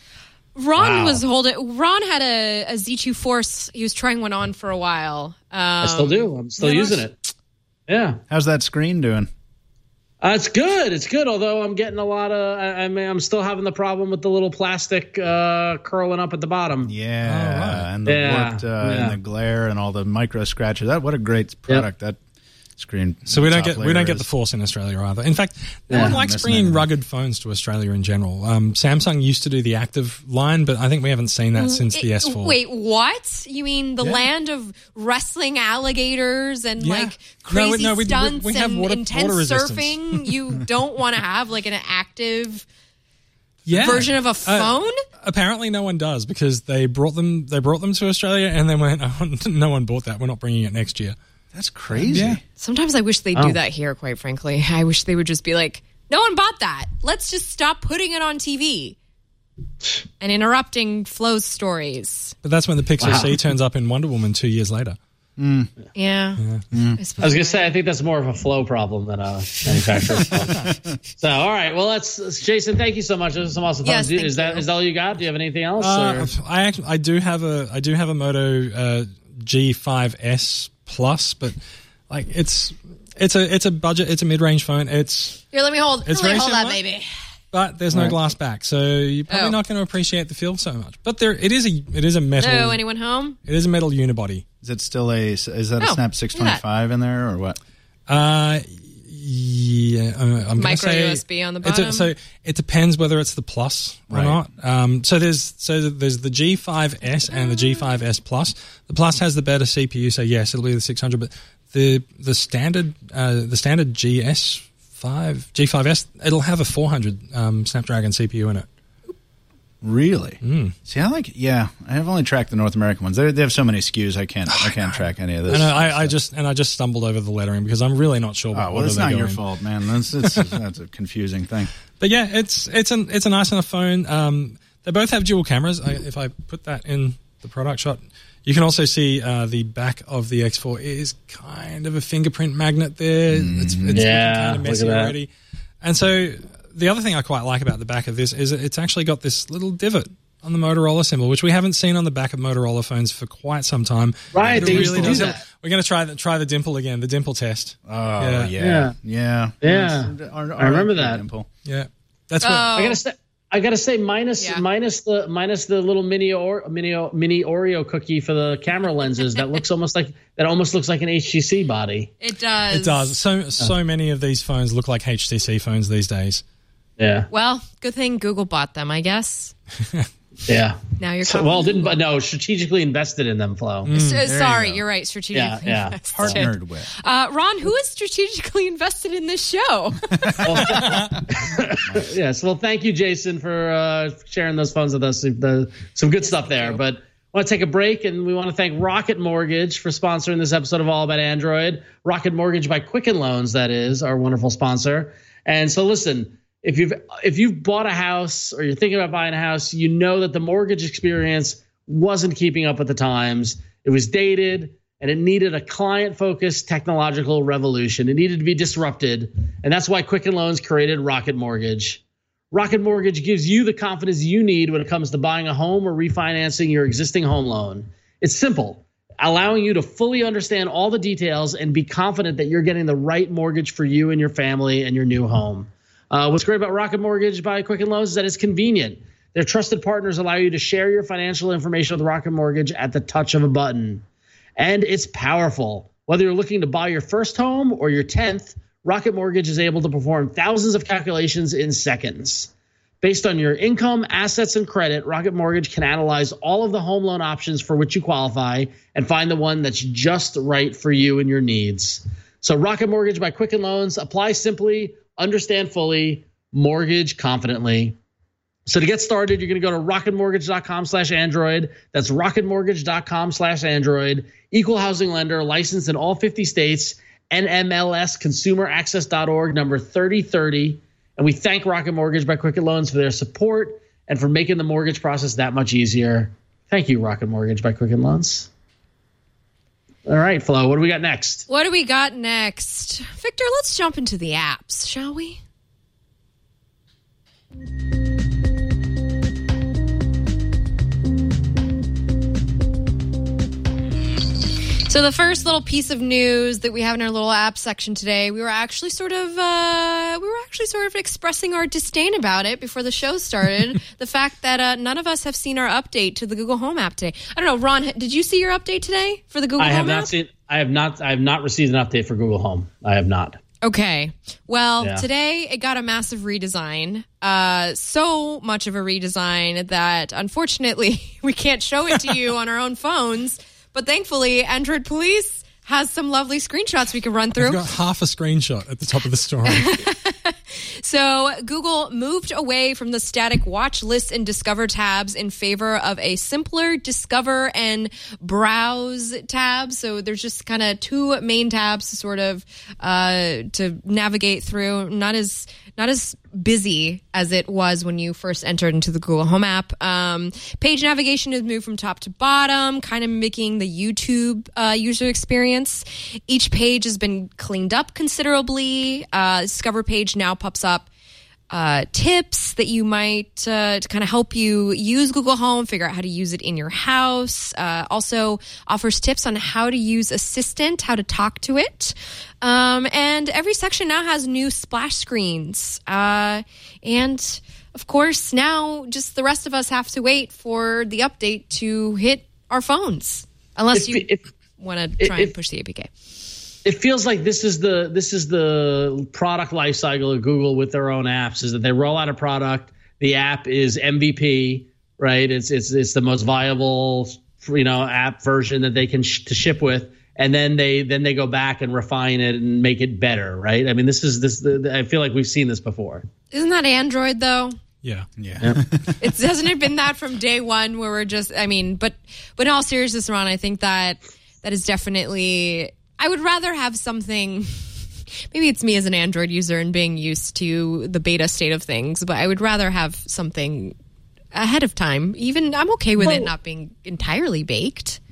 Ron Wow. was holding. Ron had a, a Z two Force. He was trying one on for a while. Um, I still do. I'm still yeah, using nice. it. Yeah. How's that screen doing? Uh, it's good. It's good. Although I'm getting a lot of, I, I mean, I'm still having the problem with the little plastic uh, curling up at the bottom. Yeah, Oh, right. and the Yeah, warped uh, yeah. and the glare and all the micro scratches. That what a great product that screen. So we don't top get we layer don't get is. the Force in Australia either. In fact, no Yeah, one likes missing bringing anything. rugged phones to Australia in general. Um, Samsung used to do the Active line, but I think we haven't seen that since the It- S four. Wait, what? You mean the Yeah. land of wrestling alligators and Yeah. like No, crazy we- no, we- we- stunts we have and water- intense water resistance. surfing? You don't want to have like an active yeah. version of a Uh, phone? apparently, no one does because they brought them they brought them to Australia and then went, oh, no one bought that. We're not bringing it next year. That's crazy. Yeah. Sometimes I wish they'd Oh. do that here, quite frankly. I wish they would just be like, no one bought that. Let's just stop putting it on T V and interrupting Flo's stories. But that's when the Pixel Wow. C turns up in Wonder Woman two years later. Yeah. I, suppose I was you're gonna say, I think that's more of a flow problem than a manufacturer's problem. So, all right, well, that's Jason. Thank you so much. This is some awesome Yes, fun. thank Is that you. is that all you got? Do you have anything else? Uh, or? I actually, I do have a I do have a Moto uh, G five S Plus, but like it's it's a it's a budget it's a mid range phone. It's Here, let me hold. It's let me very hold that, similar. baby. but there's no glass back, so you're probably Oh. not going to appreciate the feel so much. But there it is a it is a metal No, anyone home? it is a metal unibody. Is it still a? Is that a Oh, Snap six twenty-five in there or what? Uh, yeah, uh, I'm going to Micro say U S B on the it's a- bottom. so it depends whether it's the Plus or Right. not. Um, so there's so there's the G five S and the G five S Plus. The Plus has the better C P U, so yes, it'll be the six hundred. But the the standard uh, the standard G S five G five S it'll have a four hundred um, Snapdragon C P U in it. Really? Mm. See, I like. Yeah, I have only tracked the North American ones. They they have so many S K Us. I can't. I can't track any of this. And I, I just and I just stumbled over the lettering because I'm really not sure. Oh, what well, order it's they not go your in. fault, man. That's it's, that's a confusing thing. But yeah, it's it's an it's a nice enough phone. Um, they both have dual cameras. I, if I put that in the product shot, you can also see uh, the back of the X four is kind of a fingerprint magnet there. It's, it's Yeah, kind of look messy at that. already. And so the other thing I quite like about the back of this is that it's actually got this little divot on the Motorola symbol, which we haven't seen on the back of Motorola phones for quite some time. Right, It they used to do does that. help. We're going to try the, try the dimple again, the dimple test. Oh yeah, yeah, Yeah. yeah. Yeah. Our- our- I remember our that. dimple. Yeah, that's what. Oh. I gotta say, I gotta say, minus Yeah. minus the minus the little mini or mini mini Oreo cookie for the camera lenses. That looks almost like that almost looks like an H T C body. It does. It does. So so many of these phones look like H T C phones these days. Yeah, Well, good thing Google bought them, I guess. yeah. Now you're So, well, didn't but no, strategically invested in them, Flo. S- you sorry, go. you're right. Strategically Yeah, yeah. invested. Partnered with. Uh, Ron, who is strategically invested in this show? Yes. Well, thank you, Jason, for uh, sharing those phones with us. The, some good stuff there. But I want to take a break, and we want to thank Rocket Mortgage for sponsoring this episode of All About Android. Rocket Mortgage by Quicken Loans, that is, our wonderful sponsor. And so, listen, if you've if you've bought a house or you're thinking about buying a house, you know that the mortgage experience wasn't keeping up with the times. It was dated, and it needed a client-focused technological revolution. It needed to be disrupted, and that's why Quicken Loans created Rocket Mortgage. Rocket Mortgage gives you the confidence you need when it comes to buying a home or refinancing your existing home loan. It's simple, allowing you to fully understand all the details and be confident that you're getting the right mortgage for you and your family and your new home. Uh, what's great about Rocket Mortgage by Quicken Loans is that it's convenient. Their trusted partners allow you to share your financial information with Rocket Mortgage at the touch of a button. And it's powerful. Whether you're looking to buy your first home or your tenth, Rocket Mortgage is able to perform thousands of calculations in seconds. Based on your income, assets, and credit, Rocket Mortgage can analyze all of the home loan options for which you qualify and find the one that's just right for you and your needs. So Rocket Mortgage by Quicken Loans. Apply simply, understand fully, mortgage confidently. So to get started, you're going to go to rocketmortgage.com slash Android. That's rocketmortgage.com slash Android. Equal housing lender, licensed in all fifty states. N M L S consumer access dot org, number thirty thirty. And we thank Rocket Mortgage by Quicken Loans for their support and for making the mortgage process that much easier. Thank you, Rocket Mortgage by Quicken Loans. All right, Flo, what do we got next? What do we got next? Victor, let's jump into the apps, shall we? So the first little piece of news that we have in our little app section today, we were actually sort of uh, we were actually sort of expressing our disdain about it before the show started. The fact that uh, none of us have seen our update to the Google Home app today. I don't know, Ron, did you see your update today for the Google I Home have not app? seen. I have not. I have not received an update for Google Home. I have not. Okay. Well, Yeah. today it got a massive redesign. Uh, so much of a redesign that unfortunately we can't show it to you on our own phones. But thankfully, Android Police has some lovely screenshots we can run through. I've got half a screenshot at the top of the story. So Google moved away from the static watch, list, and discover tabs in favor of a simpler discover and browse tab. So there's just kind of two main tabs to sort of uh, to navigate through. Not as not as busy as it was when you first entered into the Google Home app. Um, page navigation has moved from top to bottom, kind of mimicking the YouTube uh, user experience. Each page has been cleaned up considerably. Uh, Discover page now pops up uh, tips that you might uh, to kind of help you use Google Home, figure out how to use it in your house. Uh, also offers tips on how to use Assistant, how to talk to it. Um, and every section now has new splash screens. Uh, and of course, now just the rest of us have to wait for the update to hit our phones, unless If- you if- want to try if- and push the A P K. It feels like this is the this is the product life cycle of Google with their own apps. Is that they roll out a product, the app is M V P, right? It's it's it's the most viable, you know, app version that they can sh- to ship with, and then they then they go back and refine it and make it better, right? I mean, this is this. The, I feel like we've seen this before. Isn't that Android though? Yeah. Yeah. It hasn't it been that from day one where we're just, I mean, but but in all seriousness, Ron, I think that that is definitely, I would rather have something, maybe it's me as an Android user and being used to the beta state of things, but I would rather have something ahead of time. Even I'm okay with Well, it not being entirely baked.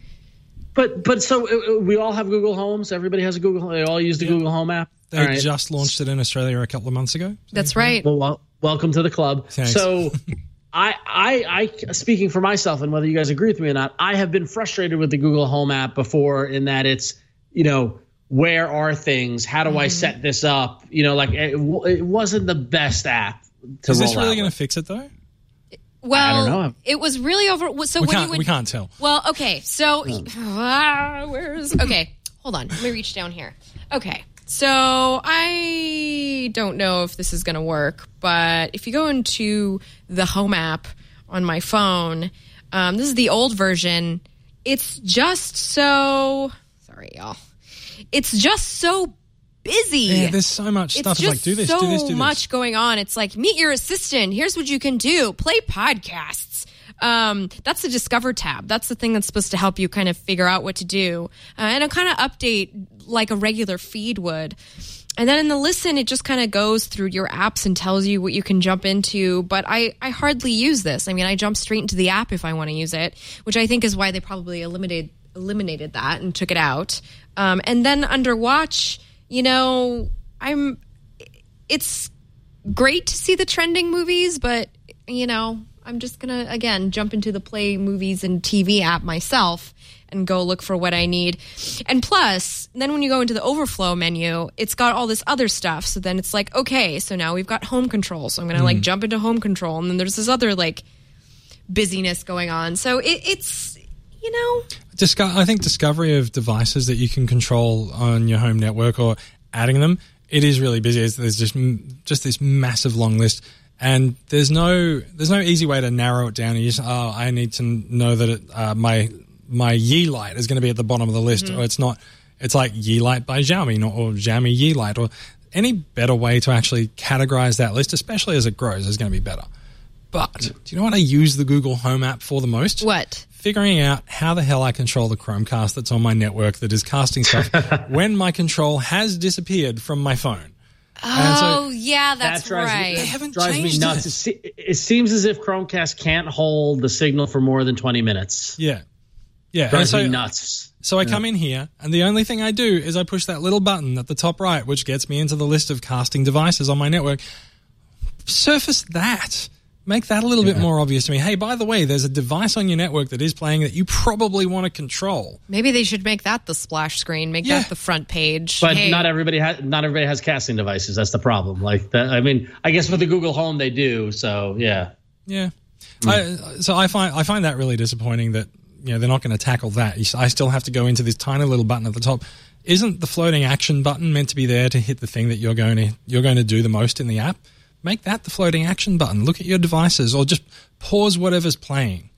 But but so uh, we all have Google Homes. Everybody has a Google. They all use the Google Home app. They All right. just launched it in Australia a couple of months ago. That's right. Well, well, welcome to the club. Thanks. So, I, I, I, speaking for myself, and whether you guys agree with me or not, I have been frustrated with the Google Home app before, in that it's, you know, where are things? How do I set this up? You know, like it, it wasn't the best app to Is roll this really out going with. to fix it though? Well, I don't know. it was really over. So We when can't. you would, We can't tell. Well, okay. So, ah, where's okay? Hold on. Let me reach down here. Okay. So I don't know if this is going to work, but if you go into the Home app on my phone, um, this is the old version. It's just so sorry, y'all. It's just so busy. Yeah, there's so much It's stuff. It's just like do this, so do this, do this. much going on. It's like meet your assistant. Here's what you can do. Play podcasts. Um, that's the Discover tab. That's the thing that's supposed to help you kind of figure out what to do, uh, and a kind of update like a regular feed would. And then in the listen, it just kind of goes through your apps and tells you what you can jump into. But I, I hardly use this. I mean, I jump straight into the app if I want to use it, which I think is why they probably eliminated eliminated that and took it out. Um, and then under Watch, you know, I'm. It's great to see the trending movies, but you know, I'm just gonna again jump into the Play Movies and T V app myself and go look for what I need. And plus, then when you go into the overflow menu, it's got all this other stuff. So then it's like, okay, so now we've got home control. So I'm going to mm. like jump into home control. And then there's this other like busyness going on. So it, it's, you know. Disco- I think discovery of devices that you can control on your home network or adding them, it is really busy. There's just, just this massive long list. And there's no there's no easy way to narrow it down. You just, oh, I need to know that it, uh, my... my Yeelight is going to be at the bottom of the list, mm-hmm. or it's not. It's like Yeelight by Xiaomi, not, or Xiaomi Yeelight, or any better way to actually categorize that list, especially as it grows, is going to be better. But do you know what I use the Google Home app for the most? What? Figuring out how the hell I control the Chromecast that's on my network that is casting stuff when my control has disappeared from my phone. Oh, so, yeah, that's that drives right. Me, they haven't drives changed me nuts. it. It, se- it seems as if Chromecast can't hold the signal for more than twenty minutes. Yeah. Yeah, drives so, me nuts. So I yeah. come in here, and the only thing I do is I push that little button at the top right, which gets me into the list of casting devices on my network. Surface that. Make that a little yeah. bit more obvious to me. Hey, by the way, there's a device on your network that is playing that you probably want to control. Maybe they should make that the splash screen. Make yeah. that the front page. But hey. not everybody has not everybody has casting devices. That's the problem. Like, that, I mean, I guess with the Google Home they do. So yeah, yeah. Mm. I, so I find I find that really disappointing that. You know, they're not going to tackle that. I still have to go into this tiny little button at the top. Isn't the floating action button meant to be there to hit the thing that you're going to you're going to do the most in the app? Make that the floating action button. Look at your devices, or just pause whatever's playing.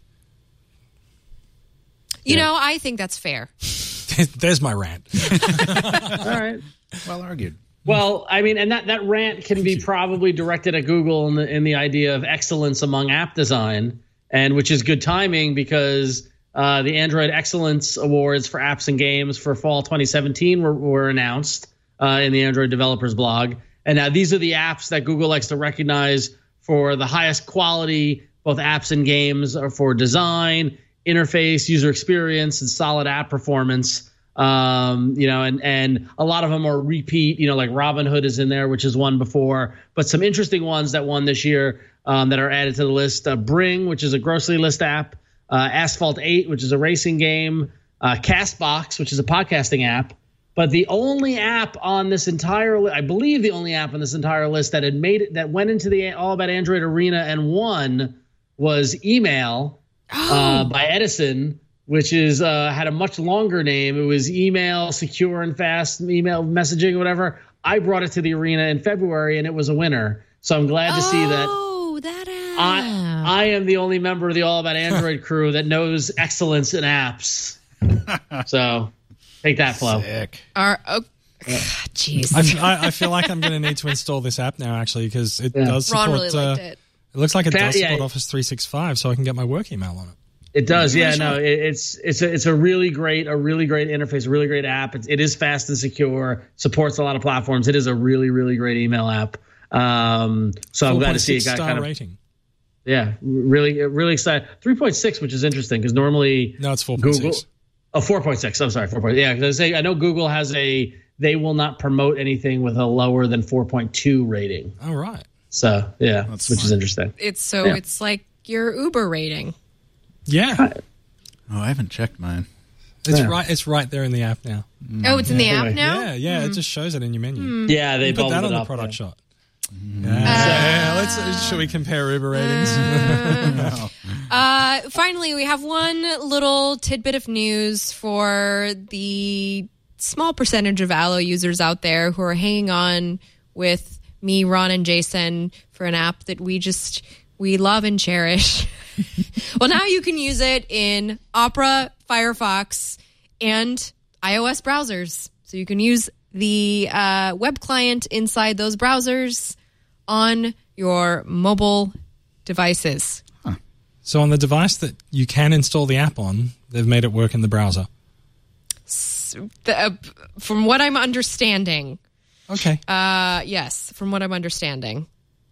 You yeah. know, I think that's fair. There's my rant. All right, well argued. Well, I mean, and that, that rant can be probably directed at Google in the in the idea of excellence among app design, and which is good timing because. Uh, the Android Excellence Awards for apps and games for fall twenty seventeen were, were announced uh, in the Android Developers blog. And now these are the apps that Google likes to recognize for the highest quality, both apps and games, or for design, interface, user experience, and solid app performance. Um, you know, and, and a lot of them are repeat, you know, like Robinhood is in there, which is won before. But some interesting ones that won this year um, that are added to the list. Uh, Bring, which is a grocery list app. Uh, Asphalt eight, which is a racing game, uh, Castbox, which is a podcasting app. But the only app on this entire list, I believe the only app on this entire list that had made it, that went into the All About Android arena and won was Email oh. uh, by Edison, which is uh, had a much longer name. It was Email, Secure and Fast Email Messaging or whatever. I brought it to the arena in February, and it was a winner. So I'm glad to oh, see that. Oh, that app. I, I am the only member of the All About Android crew that knows excellence in apps. So take that, Flo. Sick. Our, oh, jeez. I, I feel like I'm going to need to install this app now, actually, because it yeah. does support. Ron really liked uh, it. It looks like it that, does support yeah. Office three sixty-five, so I can get my work email on it. It does, yeah. No, it, it's it's a it's a really great a really great interface, a really great app. It, it is fast and secure, supports a lot of platforms. It is a really really great email app. Um, so I'm glad to see it got kind of rating. Yeah, really, really excited. three point six, which is interesting because normally no, it's four point six. Google. Oh, four point six. I'm sorry, four point six. Yeah, because I say I know Google has a they will not promote anything with a lower than four point two rating. All right. So yeah, That's which fine. is interesting. It's so yeah. it's like your Uber rating. Yeah. Oh, I haven't checked mine. It's yeah. right. It's right there in the app now. Oh, it's in the app Anyway. now. Yeah, yeah. Mm. It just shows it in your menu. Mm. Yeah, they You put that bumped on it the up, product yeah. shot. Yeah. let's. Uh, should we compare Uber ratings? Uh, uh, finally, we have one little tidbit of news for the small percentage of Allo users out there who are hanging on with me, Ron, and Jason for an app that we just we love and cherish. Well, now you can use it in Opera, Firefox, and iOS browsers. So you can use the uh, web client inside those browsers on your mobile devices. Huh. So on the device that you can install the app on, they've made it work in the browser. So the, uh, from what I'm understanding. Okay. Uh, yes, from what I'm understanding.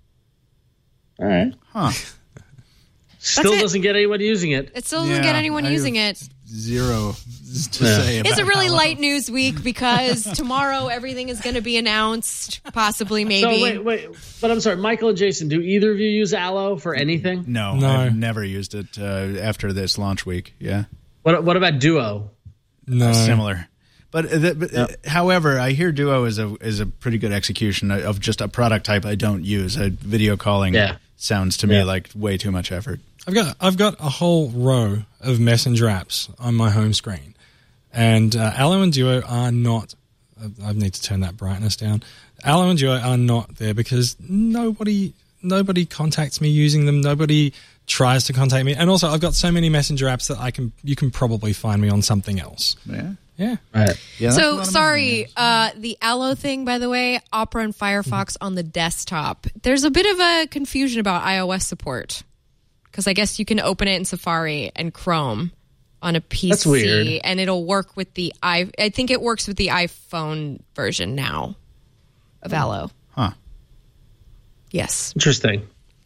All right. Huh. Still it. doesn't get anyone using it. It still doesn't Yeah, get anyone I using have it. Zero to Yeah. say about It's a really Allo. light news week because tomorrow everything is going to be announced, possibly, maybe. So wait, wait. But I'm sorry, Michael and Jason, do either of you use Allo for anything? No, No. I've never used it uh, after this launch week. Yeah. What What about Duo? No. Similar. But, uh, the, but uh, Yep. however, I hear Duo is a is a pretty good execution of just a product type I don't use. Uh, video calling Yeah. sounds to me Yeah. like way too much effort. I've got I've got a whole row of Messenger apps on my home screen, and uh, Allo and Duo are not. I need to turn that brightness down. Allo and Duo are not there because nobody nobody contacts me using them. Nobody tries to contact me, and also I've got so many Messenger apps that I can you can probably find me on something else. Yeah. Yeah. Right. Yeah. that's a So lot of sorry, money. uh, the Allo thing, by the way, Opera and Firefox on the desktop. There's a bit of a confusion about iOS support because I guess you can open it in Safari and Chrome on a P C, That's weird. and it'll work with the i. I think it works with the iPhone version now of Allo. Huh. Yes. Interesting.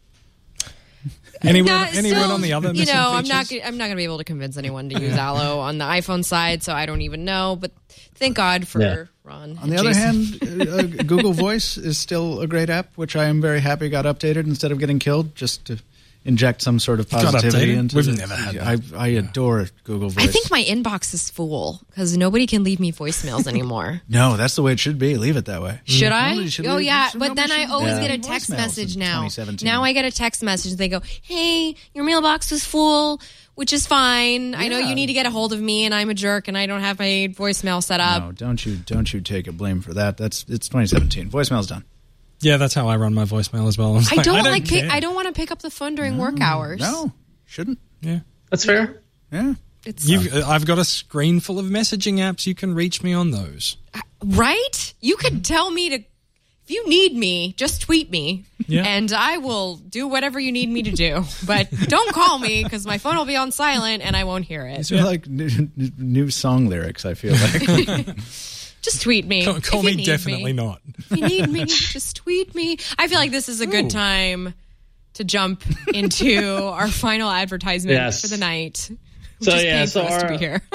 Any word, Not- any still, word on the other You missing know, I'm not. features? I'm not going to be able to convince anyone to use Allo on the iPhone side, so I don't even know. But thank God for Yeah. Ron. On the and other Jason. hand, uh, uh, Google Voice is still a great app, which I am very happy got updated instead of getting killed, just to inject some sort of got positivity updated? into We've the- never had I, I adore Google Voice. I think my inbox is full because nobody can leave me voicemails anymore. No, that's the way it should be. Leave it that way. Should I? Nobody should oh leave- yeah, should- but then nobody I should always leave get a voicemails text in message now. twenty seventeen. Now I get a text message. They go, "Hey, your mailbox is full," which is fine. I know Yeah. you need to get a hold of me, and I'm a jerk, and I don't have my voicemail set up. No, don't you don't you take a blame for that. That's it's twenty seventeen. Voicemail's done. Yeah, that's how I run my voicemail as well. I'm I don't I like. Pick, care. I don't want to pick up the phone during work hours. No, shouldn't. Yeah. That's fair. Yeah. It's You've, uh, I've got a screen full of messaging apps. You can reach me on those. right. You could tell me to. If you need me, just tweet me, Yeah. and I will do whatever you need me to do. But don't call me because my phone will be on silent and I won't hear it. These are like new, new song lyrics, I feel like. Just tweet me. Call, call if you me need definitely me. not. If you need me, just tweet me. I feel like this is a good Ooh. time to jump into our final advertisement Yes. for the night. So, Just yeah, paying so for us to our- be here.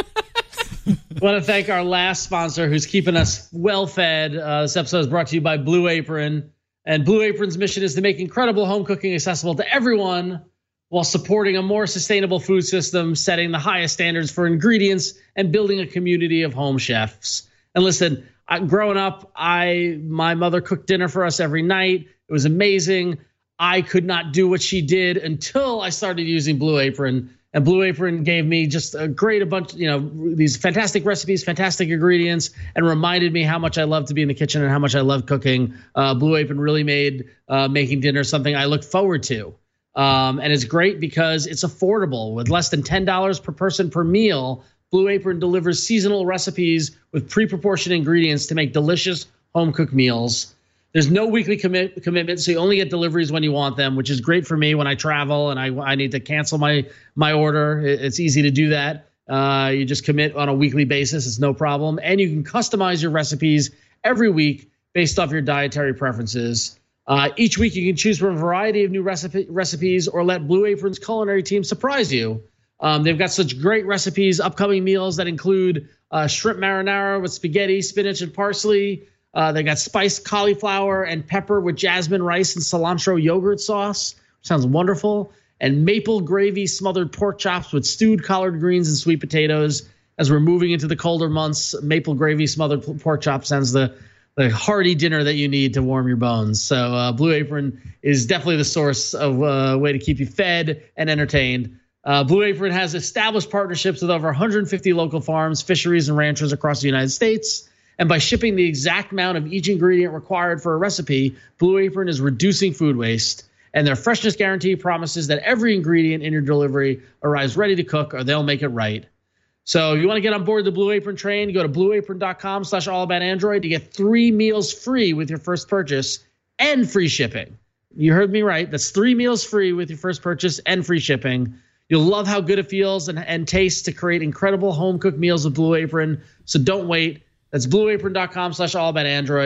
I want to thank our last sponsor who's keeping us well fed. Uh, this episode is brought to you by Blue Apron. And Blue Apron's mission is to make incredible home cooking accessible to everyone while supporting a more sustainable food system, setting the highest standards for ingredients, and building a community of home chefs. And listen, I, growing up, I my mother cooked dinner for us every night. It was amazing. I could not do what she did until I started using Blue Apron. And Blue Apron gave me just a great a bunch, you know, these fantastic recipes, fantastic ingredients, and reminded me how much I love to be in the kitchen and how much I love cooking. Uh, Blue Apron really made uh, making dinner something I look forward to. Um, and it's great because it's affordable. With less than ten dollars per person per meal, Blue Apron delivers seasonal recipes with pre-proportioned ingredients to make delicious home-cooked meals. There's no weekly commit, commitment, so you only get deliveries when you want them, which is great for me when I travel and I, I need to cancel my my order. It, it's easy to do that. Uh, you just commit on a weekly basis. It's no problem. And you can customize your recipes every week based off your dietary preferences. Uh, each week, you can choose from a variety of new recipe, recipes or let Blue Apron's culinary team surprise you. Um, they've got such great recipes, upcoming meals that include uh, shrimp marinara with spaghetti, spinach, and parsley. Uh, they got spiced cauliflower and pepper with jasmine rice and cilantro yogurt sauce. Sounds wonderful. And maple gravy smothered pork chops with stewed collard greens and sweet potatoes. As we're moving into the colder months, maple gravy smothered pork chop sounds the, the hearty dinner that you need to warm your bones. So uh, Blue Apron is definitely the source of a uh, way to keep you fed and entertained. Uh, Blue Apron has established partnerships with over one hundred fifty local farms, fisheries, and ranchers across the United States. And by shipping the exact amount of each ingredient required for a recipe, Blue Apron is reducing food waste. And their freshness guarantee promises that every ingredient in your delivery arrives ready to cook or they'll make it right. So if you want to get on board the Blue Apron train, go to blueapron.com slash all about Android to get three meals free with your first purchase and free shipping. You heard me right. That's three meals free with your first purchase and free shipping. You'll love how good it feels and, and tastes to create incredible home-cooked meals with Blue Apron. So don't wait. That's blueapron.com slash all about Android.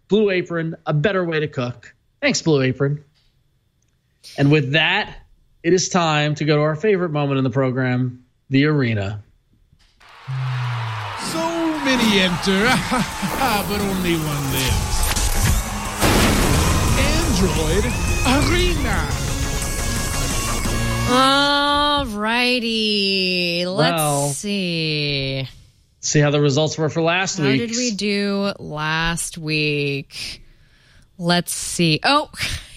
Blue Apron, a better way to cook. Thanks, Blue Apron. And with that, it is time to go to our favorite moment in the program, the arena. So many enter, but only one lives. Android Arena. All righty. Let's Well, see. See how the results were for last How week. did we do last week? Let's see. Oh,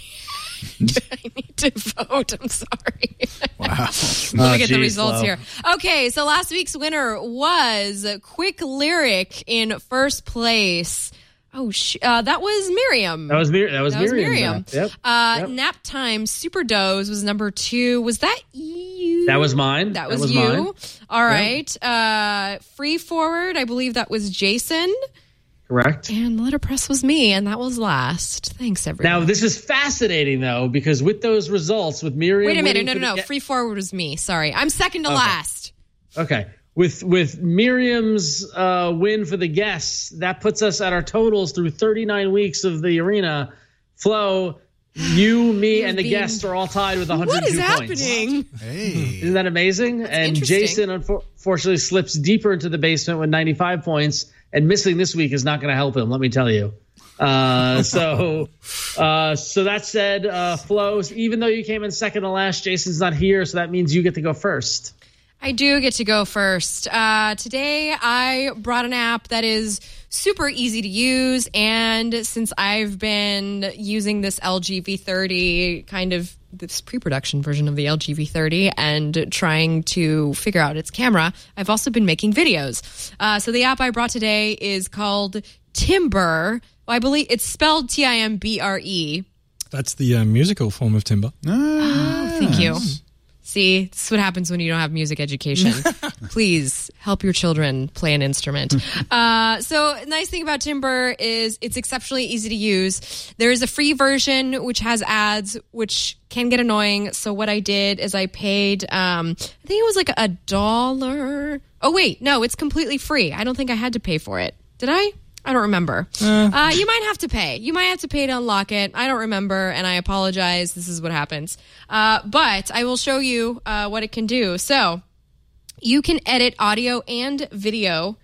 I need to vote. I'm sorry. Wow. Let me Oh, get the geez, results Flo. here. Okay, so last week's winner was Quick Lyric in first place. Oh, sh- uh, that was Miriam. That was, Mir- that was That was Miriam's Miriam. nap. Yep. Uh, Yep. Nap Time Super Doze was number two. Was that you? That was mine. That That was, was you. mine. All right. Uh, Free Forward, I believe that was Jason. Correct. And Letterpress was me, and that was last. Thanks, everyone. Now, this is fascinating, though, because with those results, with Miriam... Wait a minute. winning No, for no, the no. ga- Free Forward was me. Sorry. I'm second to Okay. last. Okay. With with Miriam's uh, win for the guests, that puts us at our totals through thirty-nine weeks of the arena. Flo, you, me, You're and the being- guests are all tied with one hundred two What is points. happening? Hey. Isn't that amazing? and interesting. Jason, unfor- unfortunately, slips deeper into the basement with ninety-five points, and missing this week is not going to help him, let me tell you. Uh, so, uh, so that said, uh, Flo, even though you came in second to last, Jason's not here, so that means you get to go first. I do get to go first. Uh, today, I brought an app that is super easy to use. And since I've been using this L G V thirty, kind of this pre-production version of the L G V thirty, and trying to figure out its camera, I've also been making videos. Uh, so the app I brought today is called Timbre. Well, I believe it's spelled T I M B R E. That's the uh, musical form of timber. Oh, thank you. See, this is what happens when you don't have music education. Please help your children play an instrument. Uh, so, nice thing about Timbre is it's exceptionally easy to use. There is a free version which has ads, which can get annoying. So, what I did is I paid, um, I think it was like a dollar. Oh, wait, no, it's completely free. I don't think I had to pay for it. Did I? I don't remember. Uh, uh, you might have to pay. You might have to pay to unlock it. I don't remember, and I apologize. This is what happens. Uh, but I will show you uh, what it can do. So you can edit audio and video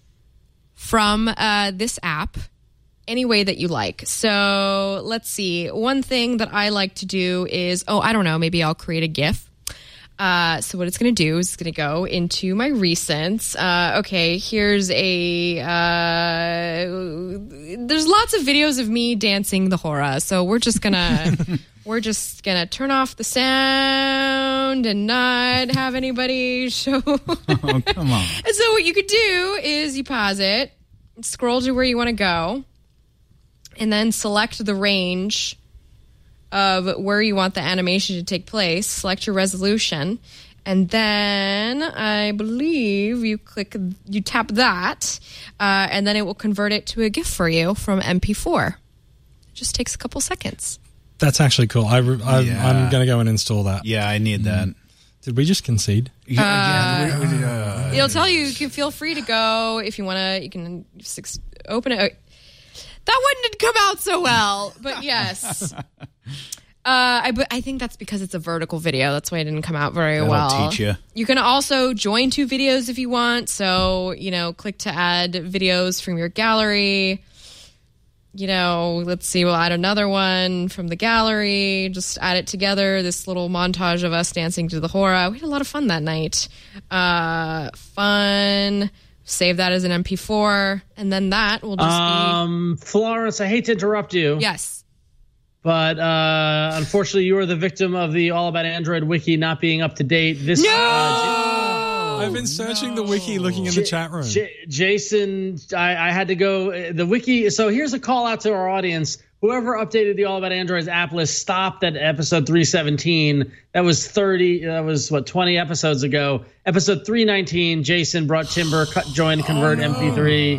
from uh, this app any way that you like. So let's see. One thing that I like to do is, oh, I don't know, maybe I'll create a GIF. Uh, so what it's going to do is it's going to go into my recents. Uh, okay, here's a, uh, there's lots of videos of me dancing the hora. So we're just going to, we're just going to turn off the sound and not have anybody show. Oh, come on. And so what you could do is you pause it, scroll to where you want to go, and then select the range of where you want the animation to take place, select your resolution, and then I believe you click, you tap that, uh, and then it will convert it to a GIF for you from M P four. It just takes a couple seconds. That's actually cool. I, re- I, Yeah. I'm going to go and install that. Yeah, I need that. Did we just concede? Yeah, yeah, we- we- uh, It'll tell you, you can feel free to go if you want to, you can six, open it. That one didn't come out so well, but yes. Uh, I, but I think that's because it's a vertical video. That's why it didn't come out very That'll well. teach ya. You can also join two videos if you want. So, you know, click to add videos from your gallery. You know, let's see, we'll add another one from the gallery. Just add it together. This little montage of us dancing to the hora. We had a lot of fun that night. Uh, fun. Save that as an M P four. And then that will just Um, Florence, I hate to interrupt you. be... Yes. But uh, unfortunately, you are the victim of the All About Android wiki not being up to date. This No! uh, I've been searching the wiki, looking in the J- chat room. J- Jason, I, I had to go. The wiki. So here's a call out to our audience. Whoever updated the All About Android's app list stopped at episode three seventeen. That was thirty. That was what twenty episodes ago. Episode three nineteen. Jason brought Timbre, cut, join, convert, Oh, no. M P three.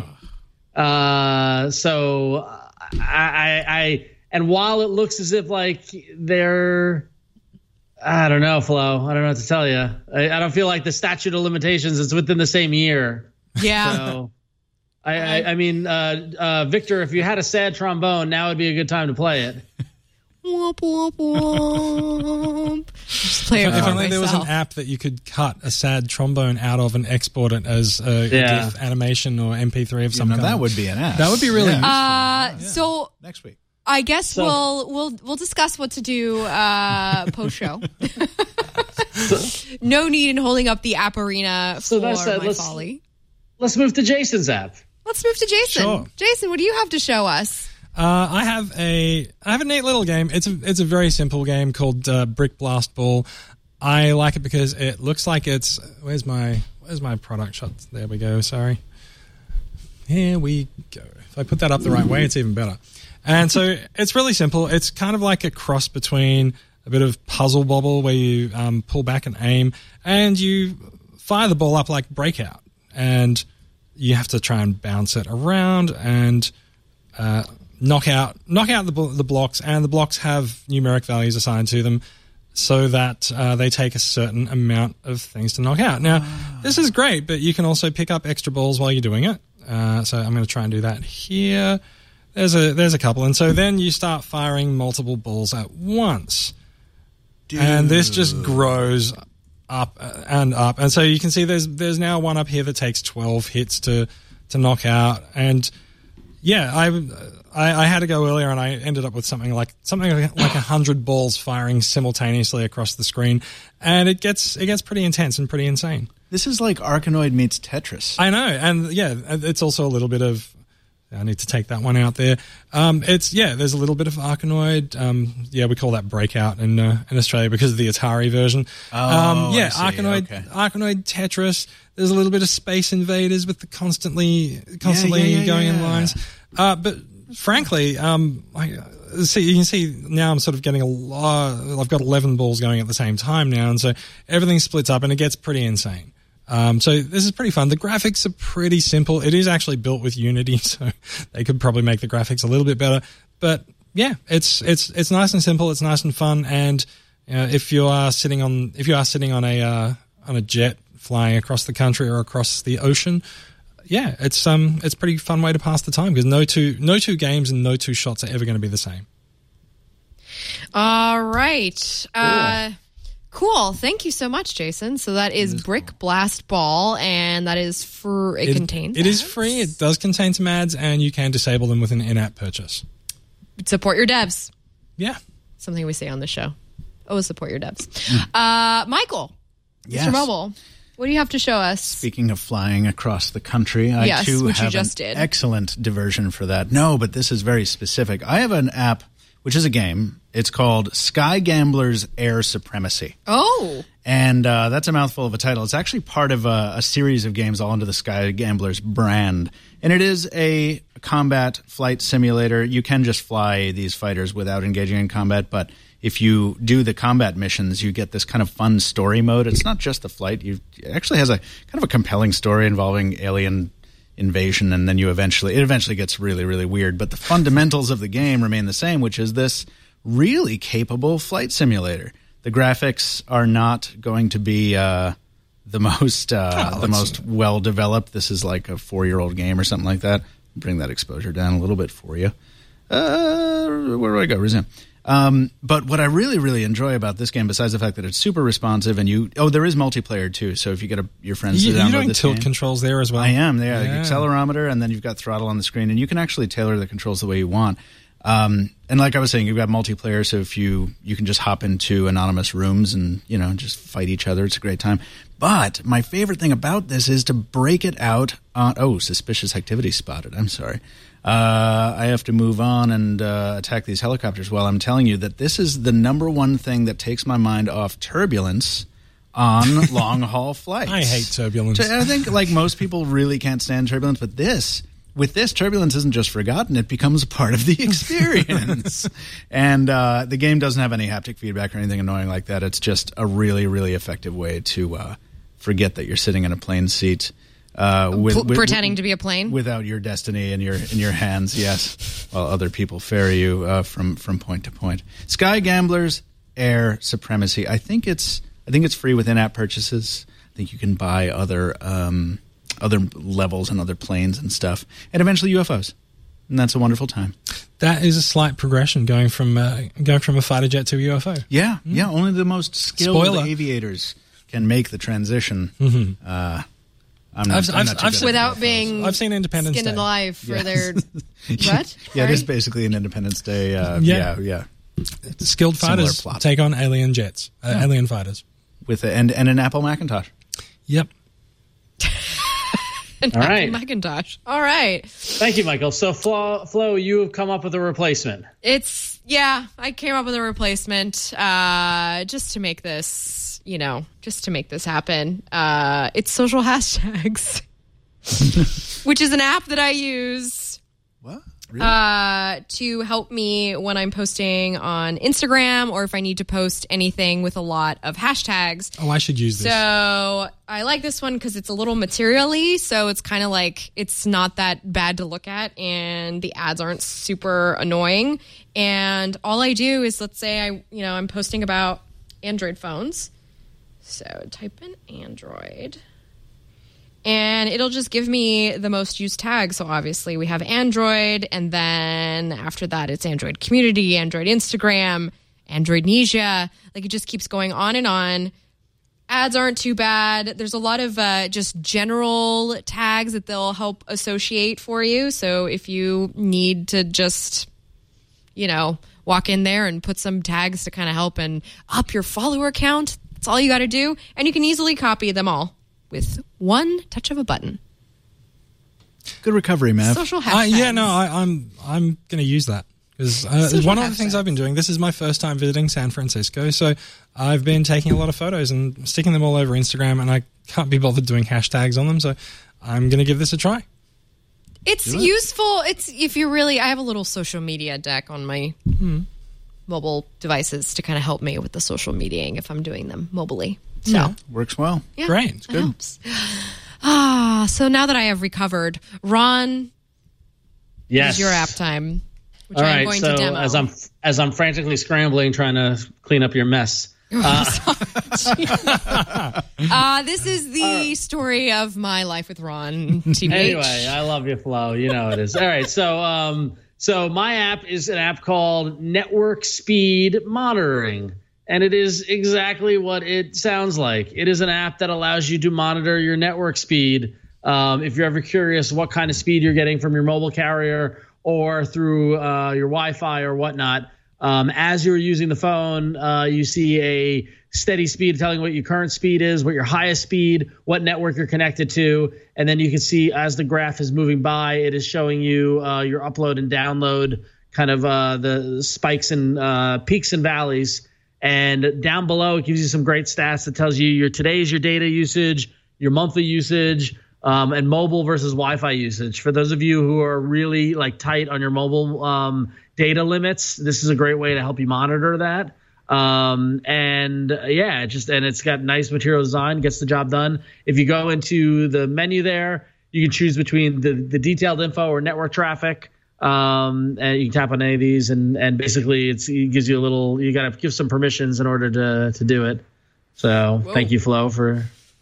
Uh, so I, I, I, and while it looks as if like they're, I don't know, Flo. I don't know what to tell you. I, I don't feel like the statute of limitations is within the same year. Yeah. So, I, I, I mean, uh, uh, Victor, if you had a sad trombone, now would be a good time to play it. Womp, womp, womp. Just play it If for only there was an myself. app that you could cut a sad trombone out of and export it as a Yeah. GIF animation or M P three of some Now, kind. that would be an app. That would be really Yeah. useful. Uh, So Next week. I guess So- we'll we'll we'll discuss what to do uh, post show. No need in holding up the app arena So for that's, uh, my let's- folly. Let's move to Jason's app. Let's move to Jason. Sure. Jason, what do you have to show us? Uh, I have a I have a neat little game. It's a it's a very simple game called uh, Brick Blast Ball. I like it because it looks like it's where's my where's my product shot? There we go. Sorry. Here we go. If I put that up the right way, it's even better. And so it's really simple. It's kind of like a cross between a bit of puzzle bobble where you um, pull back and aim, and you fire the ball up like Breakout, and you have to try and bounce it around and uh, knock out knock out the bl- the blocks, and the blocks have numeric values assigned to them so that uh, they take a certain amount of things to knock out. Now, this is great, but you can also pick up extra balls while you're doing it. Uh, so I'm going to try and do that here. There's a there's a couple, and so then you start firing multiple balls at once, Dude. and this just grows up and up. And so you can see there's there's now one up here that takes twelve hits to to knock out. And yeah, I I, I had to go earlier, and I ended up with something like something like a hundred balls firing simultaneously across the screen, and it gets it gets pretty intense and pretty insane. This is like Arkanoid meets Tetris. I know, and yeah, it's also a little bit of. I need to take that one out there. Um, it's yeah, there's a little bit of Arkanoid. Um, yeah, we call that Breakout in uh, in Australia because of the Atari version. Oh, um, yeah, I see. Arkanoid, Okay. Arkanoid Tetris. There's a little bit of Space Invaders with the constantly constantly yeah, yeah, going in yeah. lines. Uh, but frankly, um, I, see you can see now I'm sort of getting a lot. I've got eleven balls going at the same time now, and so everything splits up and it gets pretty insane. Um, so this is pretty fun. The graphics are pretty simple. It is actually built with Unity, so they could probably make the graphics a little bit better. But yeah, it's it's it's nice and simple. It's nice and fun. And uh, if you are sitting on if you are sitting on a uh, on a jet flying across the country or across the ocean, yeah, it's um it's a pretty fun way to pass the time because no two no two games and no two shots are ever going to be the same. All right. Uh, cool. Thank you so much, Jason. So that is Brick Blast Ball, and that is for it, contains. It is ads. free. It does contain some ads, and you can disable them with an in-app purchase. Support your devs. Yeah. Something we say on the show. Always support your devs. Uh, Michael, Yes. Mister Mobile, what do you have to show us? Speaking of flying across the country, I Yes, too which you have just an did. excellent diversion for that. No, but this is very specific. I have an app, which is a game. It's called Sky Gamblers Air Supremacy. Oh. And uh, that's a mouthful of a title. It's actually part of a, a series of games all under the Sky Gamblers brand. And it is a combat flight simulator. You can just fly these fighters without engaging in combat, but if you do the combat missions, you get this kind of fun story mode. It's not just the flight. You, it actually has a kind of a compelling story involving alien invasion, and then you eventually it eventually gets really, really weird. But the fundamentals of the game remain the same, which is this really capable flight simulator. The graphics are not going to be uh, the most uh, Oh, the let's- most well developed. This is like a four year old game or something like that. Bring that exposure down a little bit for you. Uh, where do I go? Resume. Um, but what I really, really enjoy about this game, besides the fact that it's super responsive and you, oh, there is multiplayer too. So if you get a, your friends You, to you're download doing this tilt game, controls there as well. I am. They are Yeah. accelerometer, and then you've got throttle on the screen, and you can actually tailor the controls the way you want. Um, and like I was saying, you've got multiplayer, so if you you can just hop into anonymous rooms and you know just fight each other. It's a great time. But my favorite thing about this is to break it out on. Oh, suspicious activity spotted. I'm sorry. Uh, I have to move on and uh, attack these helicopters. While I'm telling you that this is the number one thing that takes my mind off turbulence on long haul flights. I hate turbulence. I think like most people really can't stand turbulence, but this with this turbulence isn't just forgotten; it becomes a part of the experience. and uh, the game doesn't have any haptic feedback or anything annoying like that. It's just a really, really effective way to uh, forget that you're sitting in a plane seat. Uh, with, P- with- pretending to be a plane? without your destiny in your in your hands, yes, while other people ferry you uh, from from point to point. Sky Gamblers Air Supremacy. I think it's I think it's free with in-app purchases. I think you can buy other um, other levels and other planes and stuff, and eventually U F Os. And that's a wonderful time. That is a slight progression going from uh, going from a fighter jet to a U F O. Yeah, mm. yeah. Only the most skilled Spoiler. aviators can make the transition. Mm-hmm. Uh, I'm not, I've, I'm I've, not too I've, good at without U F Os. being I've seen Independence skinned Day. alive for Yeah. their what? Yeah, Sorry? it is basically an Independence Day. Uh, Yeah. yeah, yeah. Skilled Similar fighters plot. take on alien jets, uh, Yeah. alien fighters. With a, and and an Apple Macintosh. Yep. All right. Macintosh. All right. Thank you, Michael. So, Flo, Flo, you have come up with a replacement. It's, yeah, I came up with a replacement uh, just to make this, you know, just to make this happen. Uh, it's social hashtags, which is an app that I use. What? Really? Uh, to help me when I'm posting on Instagram or if I need to post anything with a lot of hashtags. Oh, I should use this. So I like this one because it's a little materially, so it's kind of like it's not that bad to look at, and the ads aren't super annoying. And all I do is, let's say I, you know, I'm posting about Android phones. So type in Android. And it'll just give me the most used tags. So obviously we have Android, and then after that it's Android Community, Android Instagram, Androidnesia. Like it just keeps going on and on. Ads aren't too bad. There's a lot of uh, just general tags that they'll help associate for you. So if you need to just, you know, walk in there and put some tags to kind of help and up your follower count, that's all you got to do. And you can easily copy them all with one touch of a button. Good recovery, Mav. Social Uh, hashtags. yeah, no, I, I'm I'm going to use that because uh, Social one of the things hashtags. I've been doing. This is my first time visiting San Francisco, so I've been taking a lot of photos and sticking them all over Instagram, and I can't be bothered doing hashtags on them, so I'm going to give this a try. It's useful. It's if you really. I have a little social media deck on my Hmm. mobile devices to kind of help me with the social mediaing if I'm doing them mobily. So Yeah. Works well. yeah, Great. it helps. Ah, so now that I have recovered, Ron, Yes. it's your app time, which All I'm right. going So to demo. as I'm as I'm frantically scrambling trying to clean up your mess. Uh, uh, this is the story of my life with Ron. T B H. Anyway, I love you, Flo. You know it is. All right. So, um, so my app is an app called Network Speed Monitoring, and it is exactly what it sounds like. It is an app that allows you to monitor your network speed. Um, if you're ever curious what kind of speed you're getting from your mobile carrier or through uh, your Wi-Fi or whatnot, um, as you're using the phone, uh, you see a steady speed telling what your current speed is, what your highest speed, what network you're connected to. And then you can see as the graph is moving by, it is showing you uh, your upload and download, kind of uh, the spikes and uh, peaks and valleys. And down below, it gives you some great stats that tells you your today's your data usage, your monthly usage, um, and mobile versus Wi-Fi usage. For those of you who are really like tight on your mobile um, data limits, this is a great way to help you monitor that. Um, and uh, yeah, it just, and it's got nice material design, gets the job done. If you go into the menu there, you can choose between the, the detailed info or network traffic. Um, and you can tap on any of these, and, and basically it's, it gives you a little, you got to give some permissions in order to, to do it. So Whoa. Thank you, Flo, for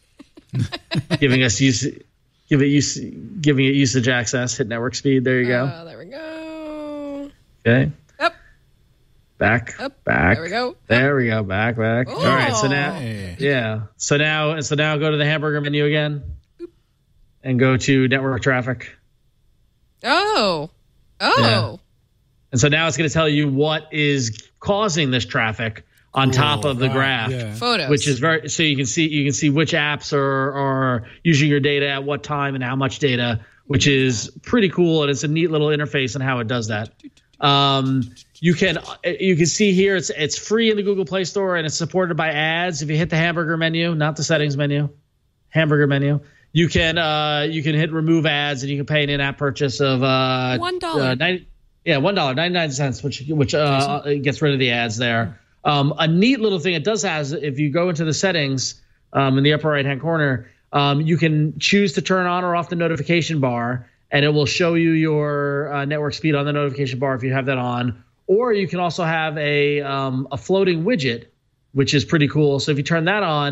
giving us use, give it use, giving it usage access, hit network speed. There you go. Uh, there we go. Okay. Up. Back, Up. back. There we go. There we go. Back, back. Oh. All right. So now, Hey. yeah. So now, so now go to the hamburger menu again and go to network traffic. Oh. Oh. Yeah. And so now it's going to tell you what is causing this traffic on top of the Right, graph, yeah. Photos. which is very, so you can see, you can see which apps are, are using your data at what time and how much data, which is pretty cool. And it's a neat little interface on how it does that. Um, you can, you can see here, it's, it's free in the Google Play Store and it's supported by ads. If you hit the hamburger menu, not the settings menu, hamburger menu, you can, uh, you can hit remove ads and you can pay an in-app purchase of, uh, One dollar. uh, ninety, yeah, one dollar, ninety-nine cents, which, which, uh, gets rid of the ads there. Um, a neat little thing it does has, if you go into the settings um, in the upper right-hand corner, um, you can choose to turn on or off the notification bar, and it will show you your uh, network speed on the notification bar if you have that on. Or you can also have a um, a floating widget, which is pretty cool. So if you turn that on,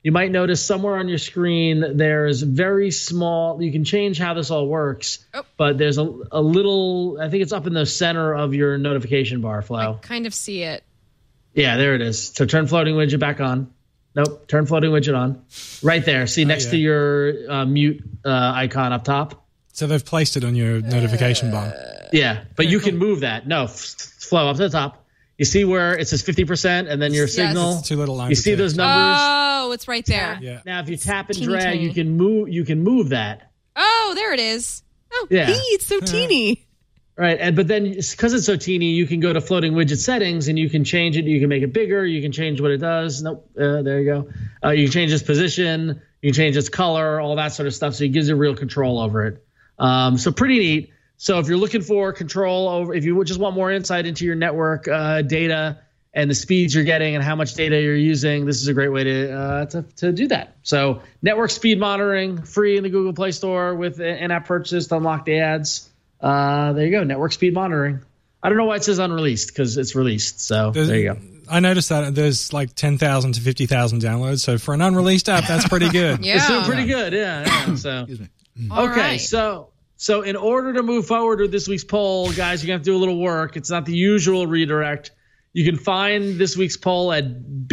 you might notice somewhere on your screen there's very small. You can change how this all works, oh. but there's a, a little. I think it's up in the center of your notification bar, Flo. I kind of see it. Yeah, there it is. So turn floating widget back on. Nope, turn floating widget on. Right there. See, next oh, yeah. to your uh, mute uh, icon up top. So they've placed it on your notification bar. Yeah, but yeah, you cool. can move that. No, f- Flo, up to the top. You see where it says fifty percent and then your yes. signal? It's two little lines. You see those numbers? Oh, it's right there. Yeah. Now, if you tap and teeny drag, tiny. you can move. You can move that. Oh, there it is. Oh, yeah. Hey, it's so teeny. Right, and but then because it's so teeny, you can go to floating widget settings and you can change it. You can make it bigger. You can change what it does. Nope, uh, there you go. Uh, you can change its position. You can change its color, all that sort of stuff. So it gives you real control over it. Um, so pretty neat. So if you're looking for control over, if you just want more insight into your network uh, data and the speeds you're getting and how much data you're using, this is a great way to uh, to, to do that. So network speed monitoring, free in the Google Play Store with in-app purchase to unlock the ads. Uh, there you go. Network speed monitoring. I don't know why it says unreleased because it's released. So there's, there you go. I noticed that there's like ten thousand to fifty thousand downloads. So for an unreleased app, that's pretty good. Yeah. It's doing pretty good. Yeah. yeah. So, okay. Right. So, so in order to move forward with this week's poll, guys, you're going to have to do a little work. It's not the usual redirect. You can find this week's poll at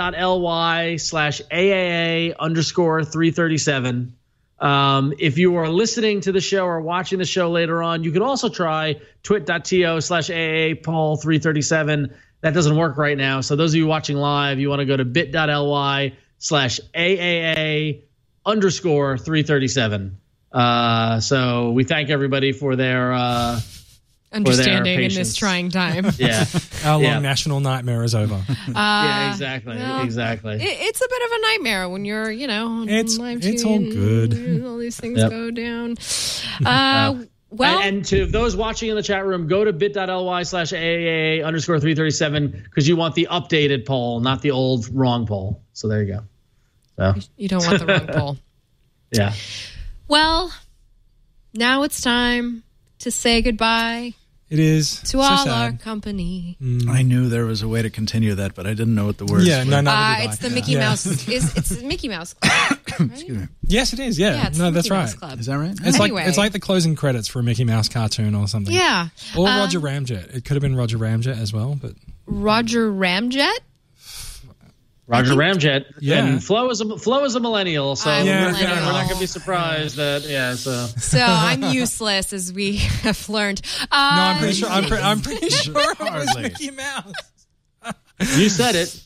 bit.ly slash AAA underscore 337. Um, if you are listening to the show or watching the show later on, you can also try twit.to slash AA poll 337. That doesn't work right now. So those of you watching live, you want to go to bit.ly slash AAA underscore 337. Uh, so we thank everybody for their uh, understanding for their in this trying time. Yeah. Our long yeah. national nightmare is over. Uh, yeah, exactly. well, exactly. It, it's a bit of a nightmare when you're, you know, on It's- live it's T V all and good. All these things Yep. go down. Uh, well, and, and to those watching in the chat room, go to bit.ly slash AAA underscore 337 because you want the updated poll, not the old wrong poll. So there you go. So you don't want the wrong poll. yeah. Well, now it's time to say goodbye It is to so all sad. our company. I knew there was a way to continue that, but I didn't know what the words Yeah, were. no, no. Uh, did I. it's the Mickey Yeah. Mouse. It's, it's the Mickey Mouse Club. Right? Excuse me. Yes, it is. Yeah, Yeah, it's no, the that's Mickey right. Mouse Club. Is that right? It's Anyway. like it's like the closing credits for a Mickey Mouse cartoon or something. Yeah. Or Uh, Roger Ramjet. It could have been Roger Ramjet as well, but Roger Ramjet? Roger Ramjet. Yeah. And Flo is a Flo is a millennial, so I'm we're, a gonna- millennial. we're not going to be surprised that yeah. So So I'm useless, as we have learned. Uh, no, I'm pretty sure. I'm, pre- I'm pretty sure it was Hardly. Mickey Mouse. you said it.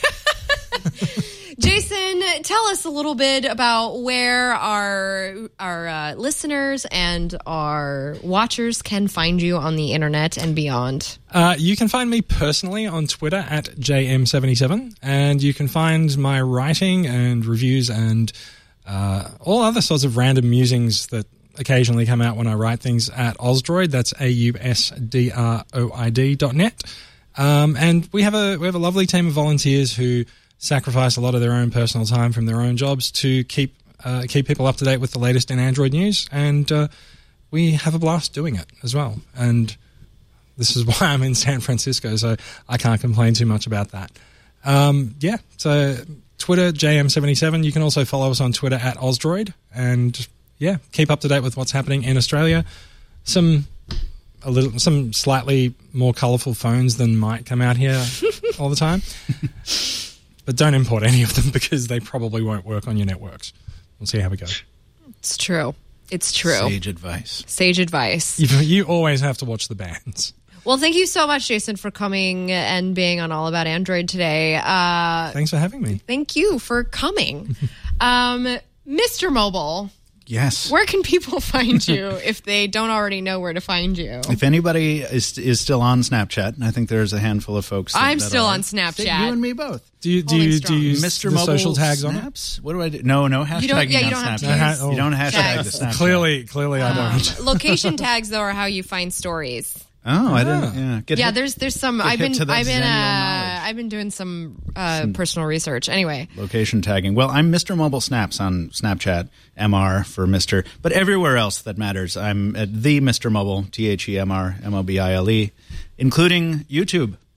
Jason, tell us a little bit about where our our uh, listeners and our watchers can find you on the internet and beyond. Uh, you can find me personally on Twitter at J M seventy-seven, and you can find my writing and reviews and uh, all other sorts of random musings that occasionally come out when I write things at Osdroid. That's A U S D R O I D dot net. Um, and we have a we have a lovely team of volunteers who sacrifice a lot of their own personal time from their own jobs to keep uh, keep people up to date with the latest in Android news, and uh, we have a blast doing it as well. And this is why I'm in San Francisco, so I can't complain too much about that. Um, yeah, so Twitter, J M seventy-seven. You can also follow us on Twitter at Osdroid, and yeah, keep up to date with what's happening in Australia. Some a little, some slightly more colourful phones than might come out here all the time. But don't import any of them because they probably won't work on your networks. We'll see how we go. It's true. It's true. Sage advice. Sage advice. You, you always have to watch the bands. Well, thank you so much, Jason, for coming and being on All About Android today. Uh, Thanks for having me. thank you for coming. um, Mister Mobile, Yes. where can people find you if they don't already know where to find you? If anybody is is still on Snapchat, and I think there's a handful of folks. That, I'm that still are. on Snapchat. You and me both. Do you do Holding you, do strong. you use Mister the Mobile social tags on it? snaps? What do I do? No, no hashtagging You don't- yeah, you on don't have to Snapchat. use- Oh. You don't hashtag Tags. the Snapchat. Clearly, clearly, I don't. Um, location tags, though, are how you find stories. Oh, I Ah. didn't. Yeah, Get Yeah, hit- there's there's some. get I've hip been to that I've been Xennial uh, knowledge. I've been doing some uh, personal research. Anyway, location tagging. Well, I'm Mister Mobile Snaps on Snapchat, M R for Mister But everywhere else that matters, I'm at the Mister Mobile, T H E M R M O B I L E, including YouTube.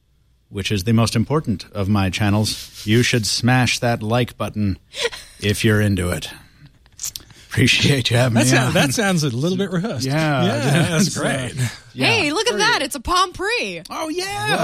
which is the most important of my channels, you should smash that like button if you're into it. Appreciate you having That, me sound, on. that sounds a little bit rehearsed. Yeah, yeah that's it's, uh, great. Yeah. Hey, look at that. It's a Palm Pre. Oh, yeah.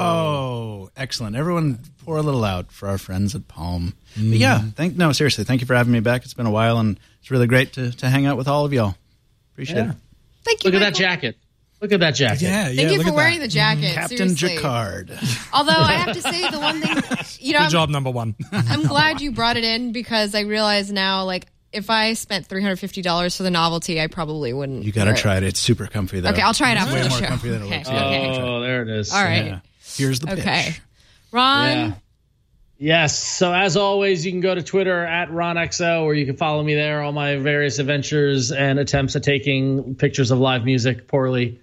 Oh, excellent. Everyone pour a little out for our friends at Palm. Mm. But yeah, thank no, seriously, thank you for having me back. It's been a while, and it's really great to, to hang out with all of y'all. Appreciate Yeah. it. Thank you, Look at that Michael. jacket. Look at that jacket. Yeah, yeah. Thank you look for at wearing that. the jacket. Captain seriously. Jacquard. Although I have to say the one thing, you know, Good I'm, job, number one. I'm glad you brought it in because I realize now, like, if I spent three hundred fifty dollars for the novelty, I probably wouldn't. You got to wear try it. It's super comfy, though. Okay, I'll try it out It's for way the more show. comfy than it Okay, looks. Yeah, okay. Oh, there it is. All right. Yeah. Here's the pitch. Okay. Ron, Yeah. Yes. So as always, you can go to Twitter at RonXO, or you can follow me there. All my various adventures and attempts at taking pictures of live music poorly.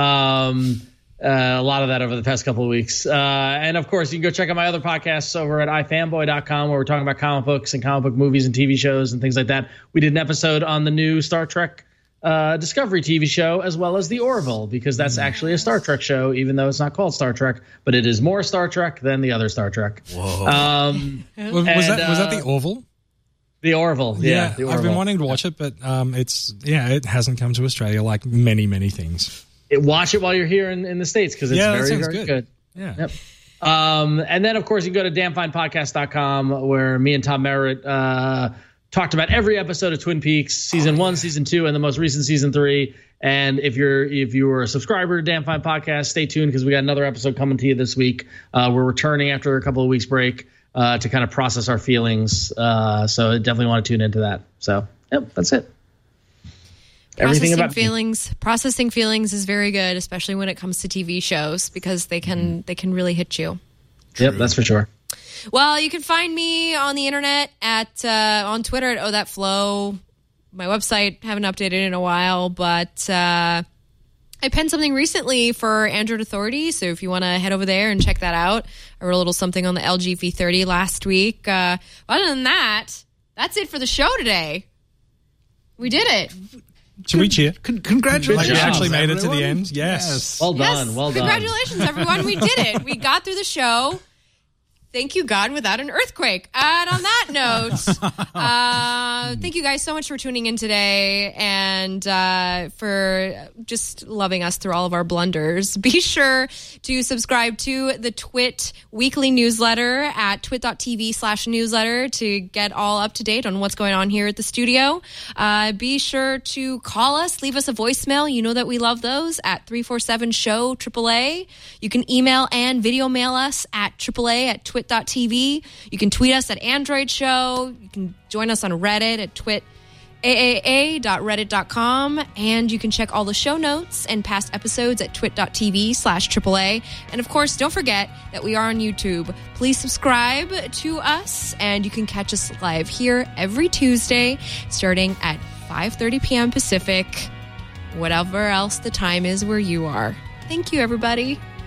Um, uh, a lot of that over the past couple of weeks. Uh, and of course, you can go check out my other podcasts over at i fanboy dot com, where we're talking about comic books and comic book movies and T V shows and things like that. We did an episode on the new Star Trek uh, Discovery T V show, as well as the Orville, because that's actually a Star Trek show, even though it's not called Star Trek, but it is more Star Trek than the other Star Trek. Whoa. Um, Was, was And, that was that uh, the Orville? the Orville. Yeah. the I've been Orville. wanting to watch it, but um, it's yeah, it hasn't come to Australia like many, many things. It, watch it while you're here in, in the States, because it's Yeah, that very, sounds very good. good. Yeah. Yep. Um, and then, of course, you can go to damn fine podcast dot com, where me and Tom Merritt uh, talked about every episode of Twin Peaks, season one, season two, and the most recent season three. And if you're if you were a subscriber to Damn Fine Podcast, stay tuned, because we got another episode coming to you this week. Uh, we're returning after a couple of weeks break uh, to kind of process our feelings. Uh, so definitely want to tune into that. So, yep, that's it. Everything processing about me. feelings. Processing feelings is very good, especially when it comes to T V shows, because they can they can really hit you. Yep, that's for sure. Well, you can find me on the internet at uh, on Twitter at Oh That Flow. My website, haven't updated in a while, but uh, I penned something recently for Android Authority, so if you want to head over there and check that out. I wrote a little something on the L G V thirty last week. Uh, other than that, that's it for the show today. We did it. Should we cheer? Con- congratulations. Like we job, actually made it to everyone. the end. Yes. Well Yes. done. Well done. Congratulations, everyone. We did it. We got through the show. Thank you, God, without an earthquake. And on that note, uh, thank you guys so much for tuning in today and uh, for just loving us through all of our blunders. Be sure to subscribe to the Twit weekly newsletter at twit.tv slash newsletter to get all up to date on what's going on here at the studio. Uh, be sure to call us, leave us a voicemail. You know that we love those at three four seven show triple A. You can email and video mail us at triple A at twit dot t v. You can tweet us at Android Show. You can join us on Reddit at twit a a a dot reddit dot com, and you can check all the show notes and past episodes at twit.tv slash AAA. And of course, don't forget that we are on YouTube. Please subscribe to us, and you can catch us live here every Tuesday starting at five thirty p.m. Pacific, whatever else the time is where you are. Thank you, everybody.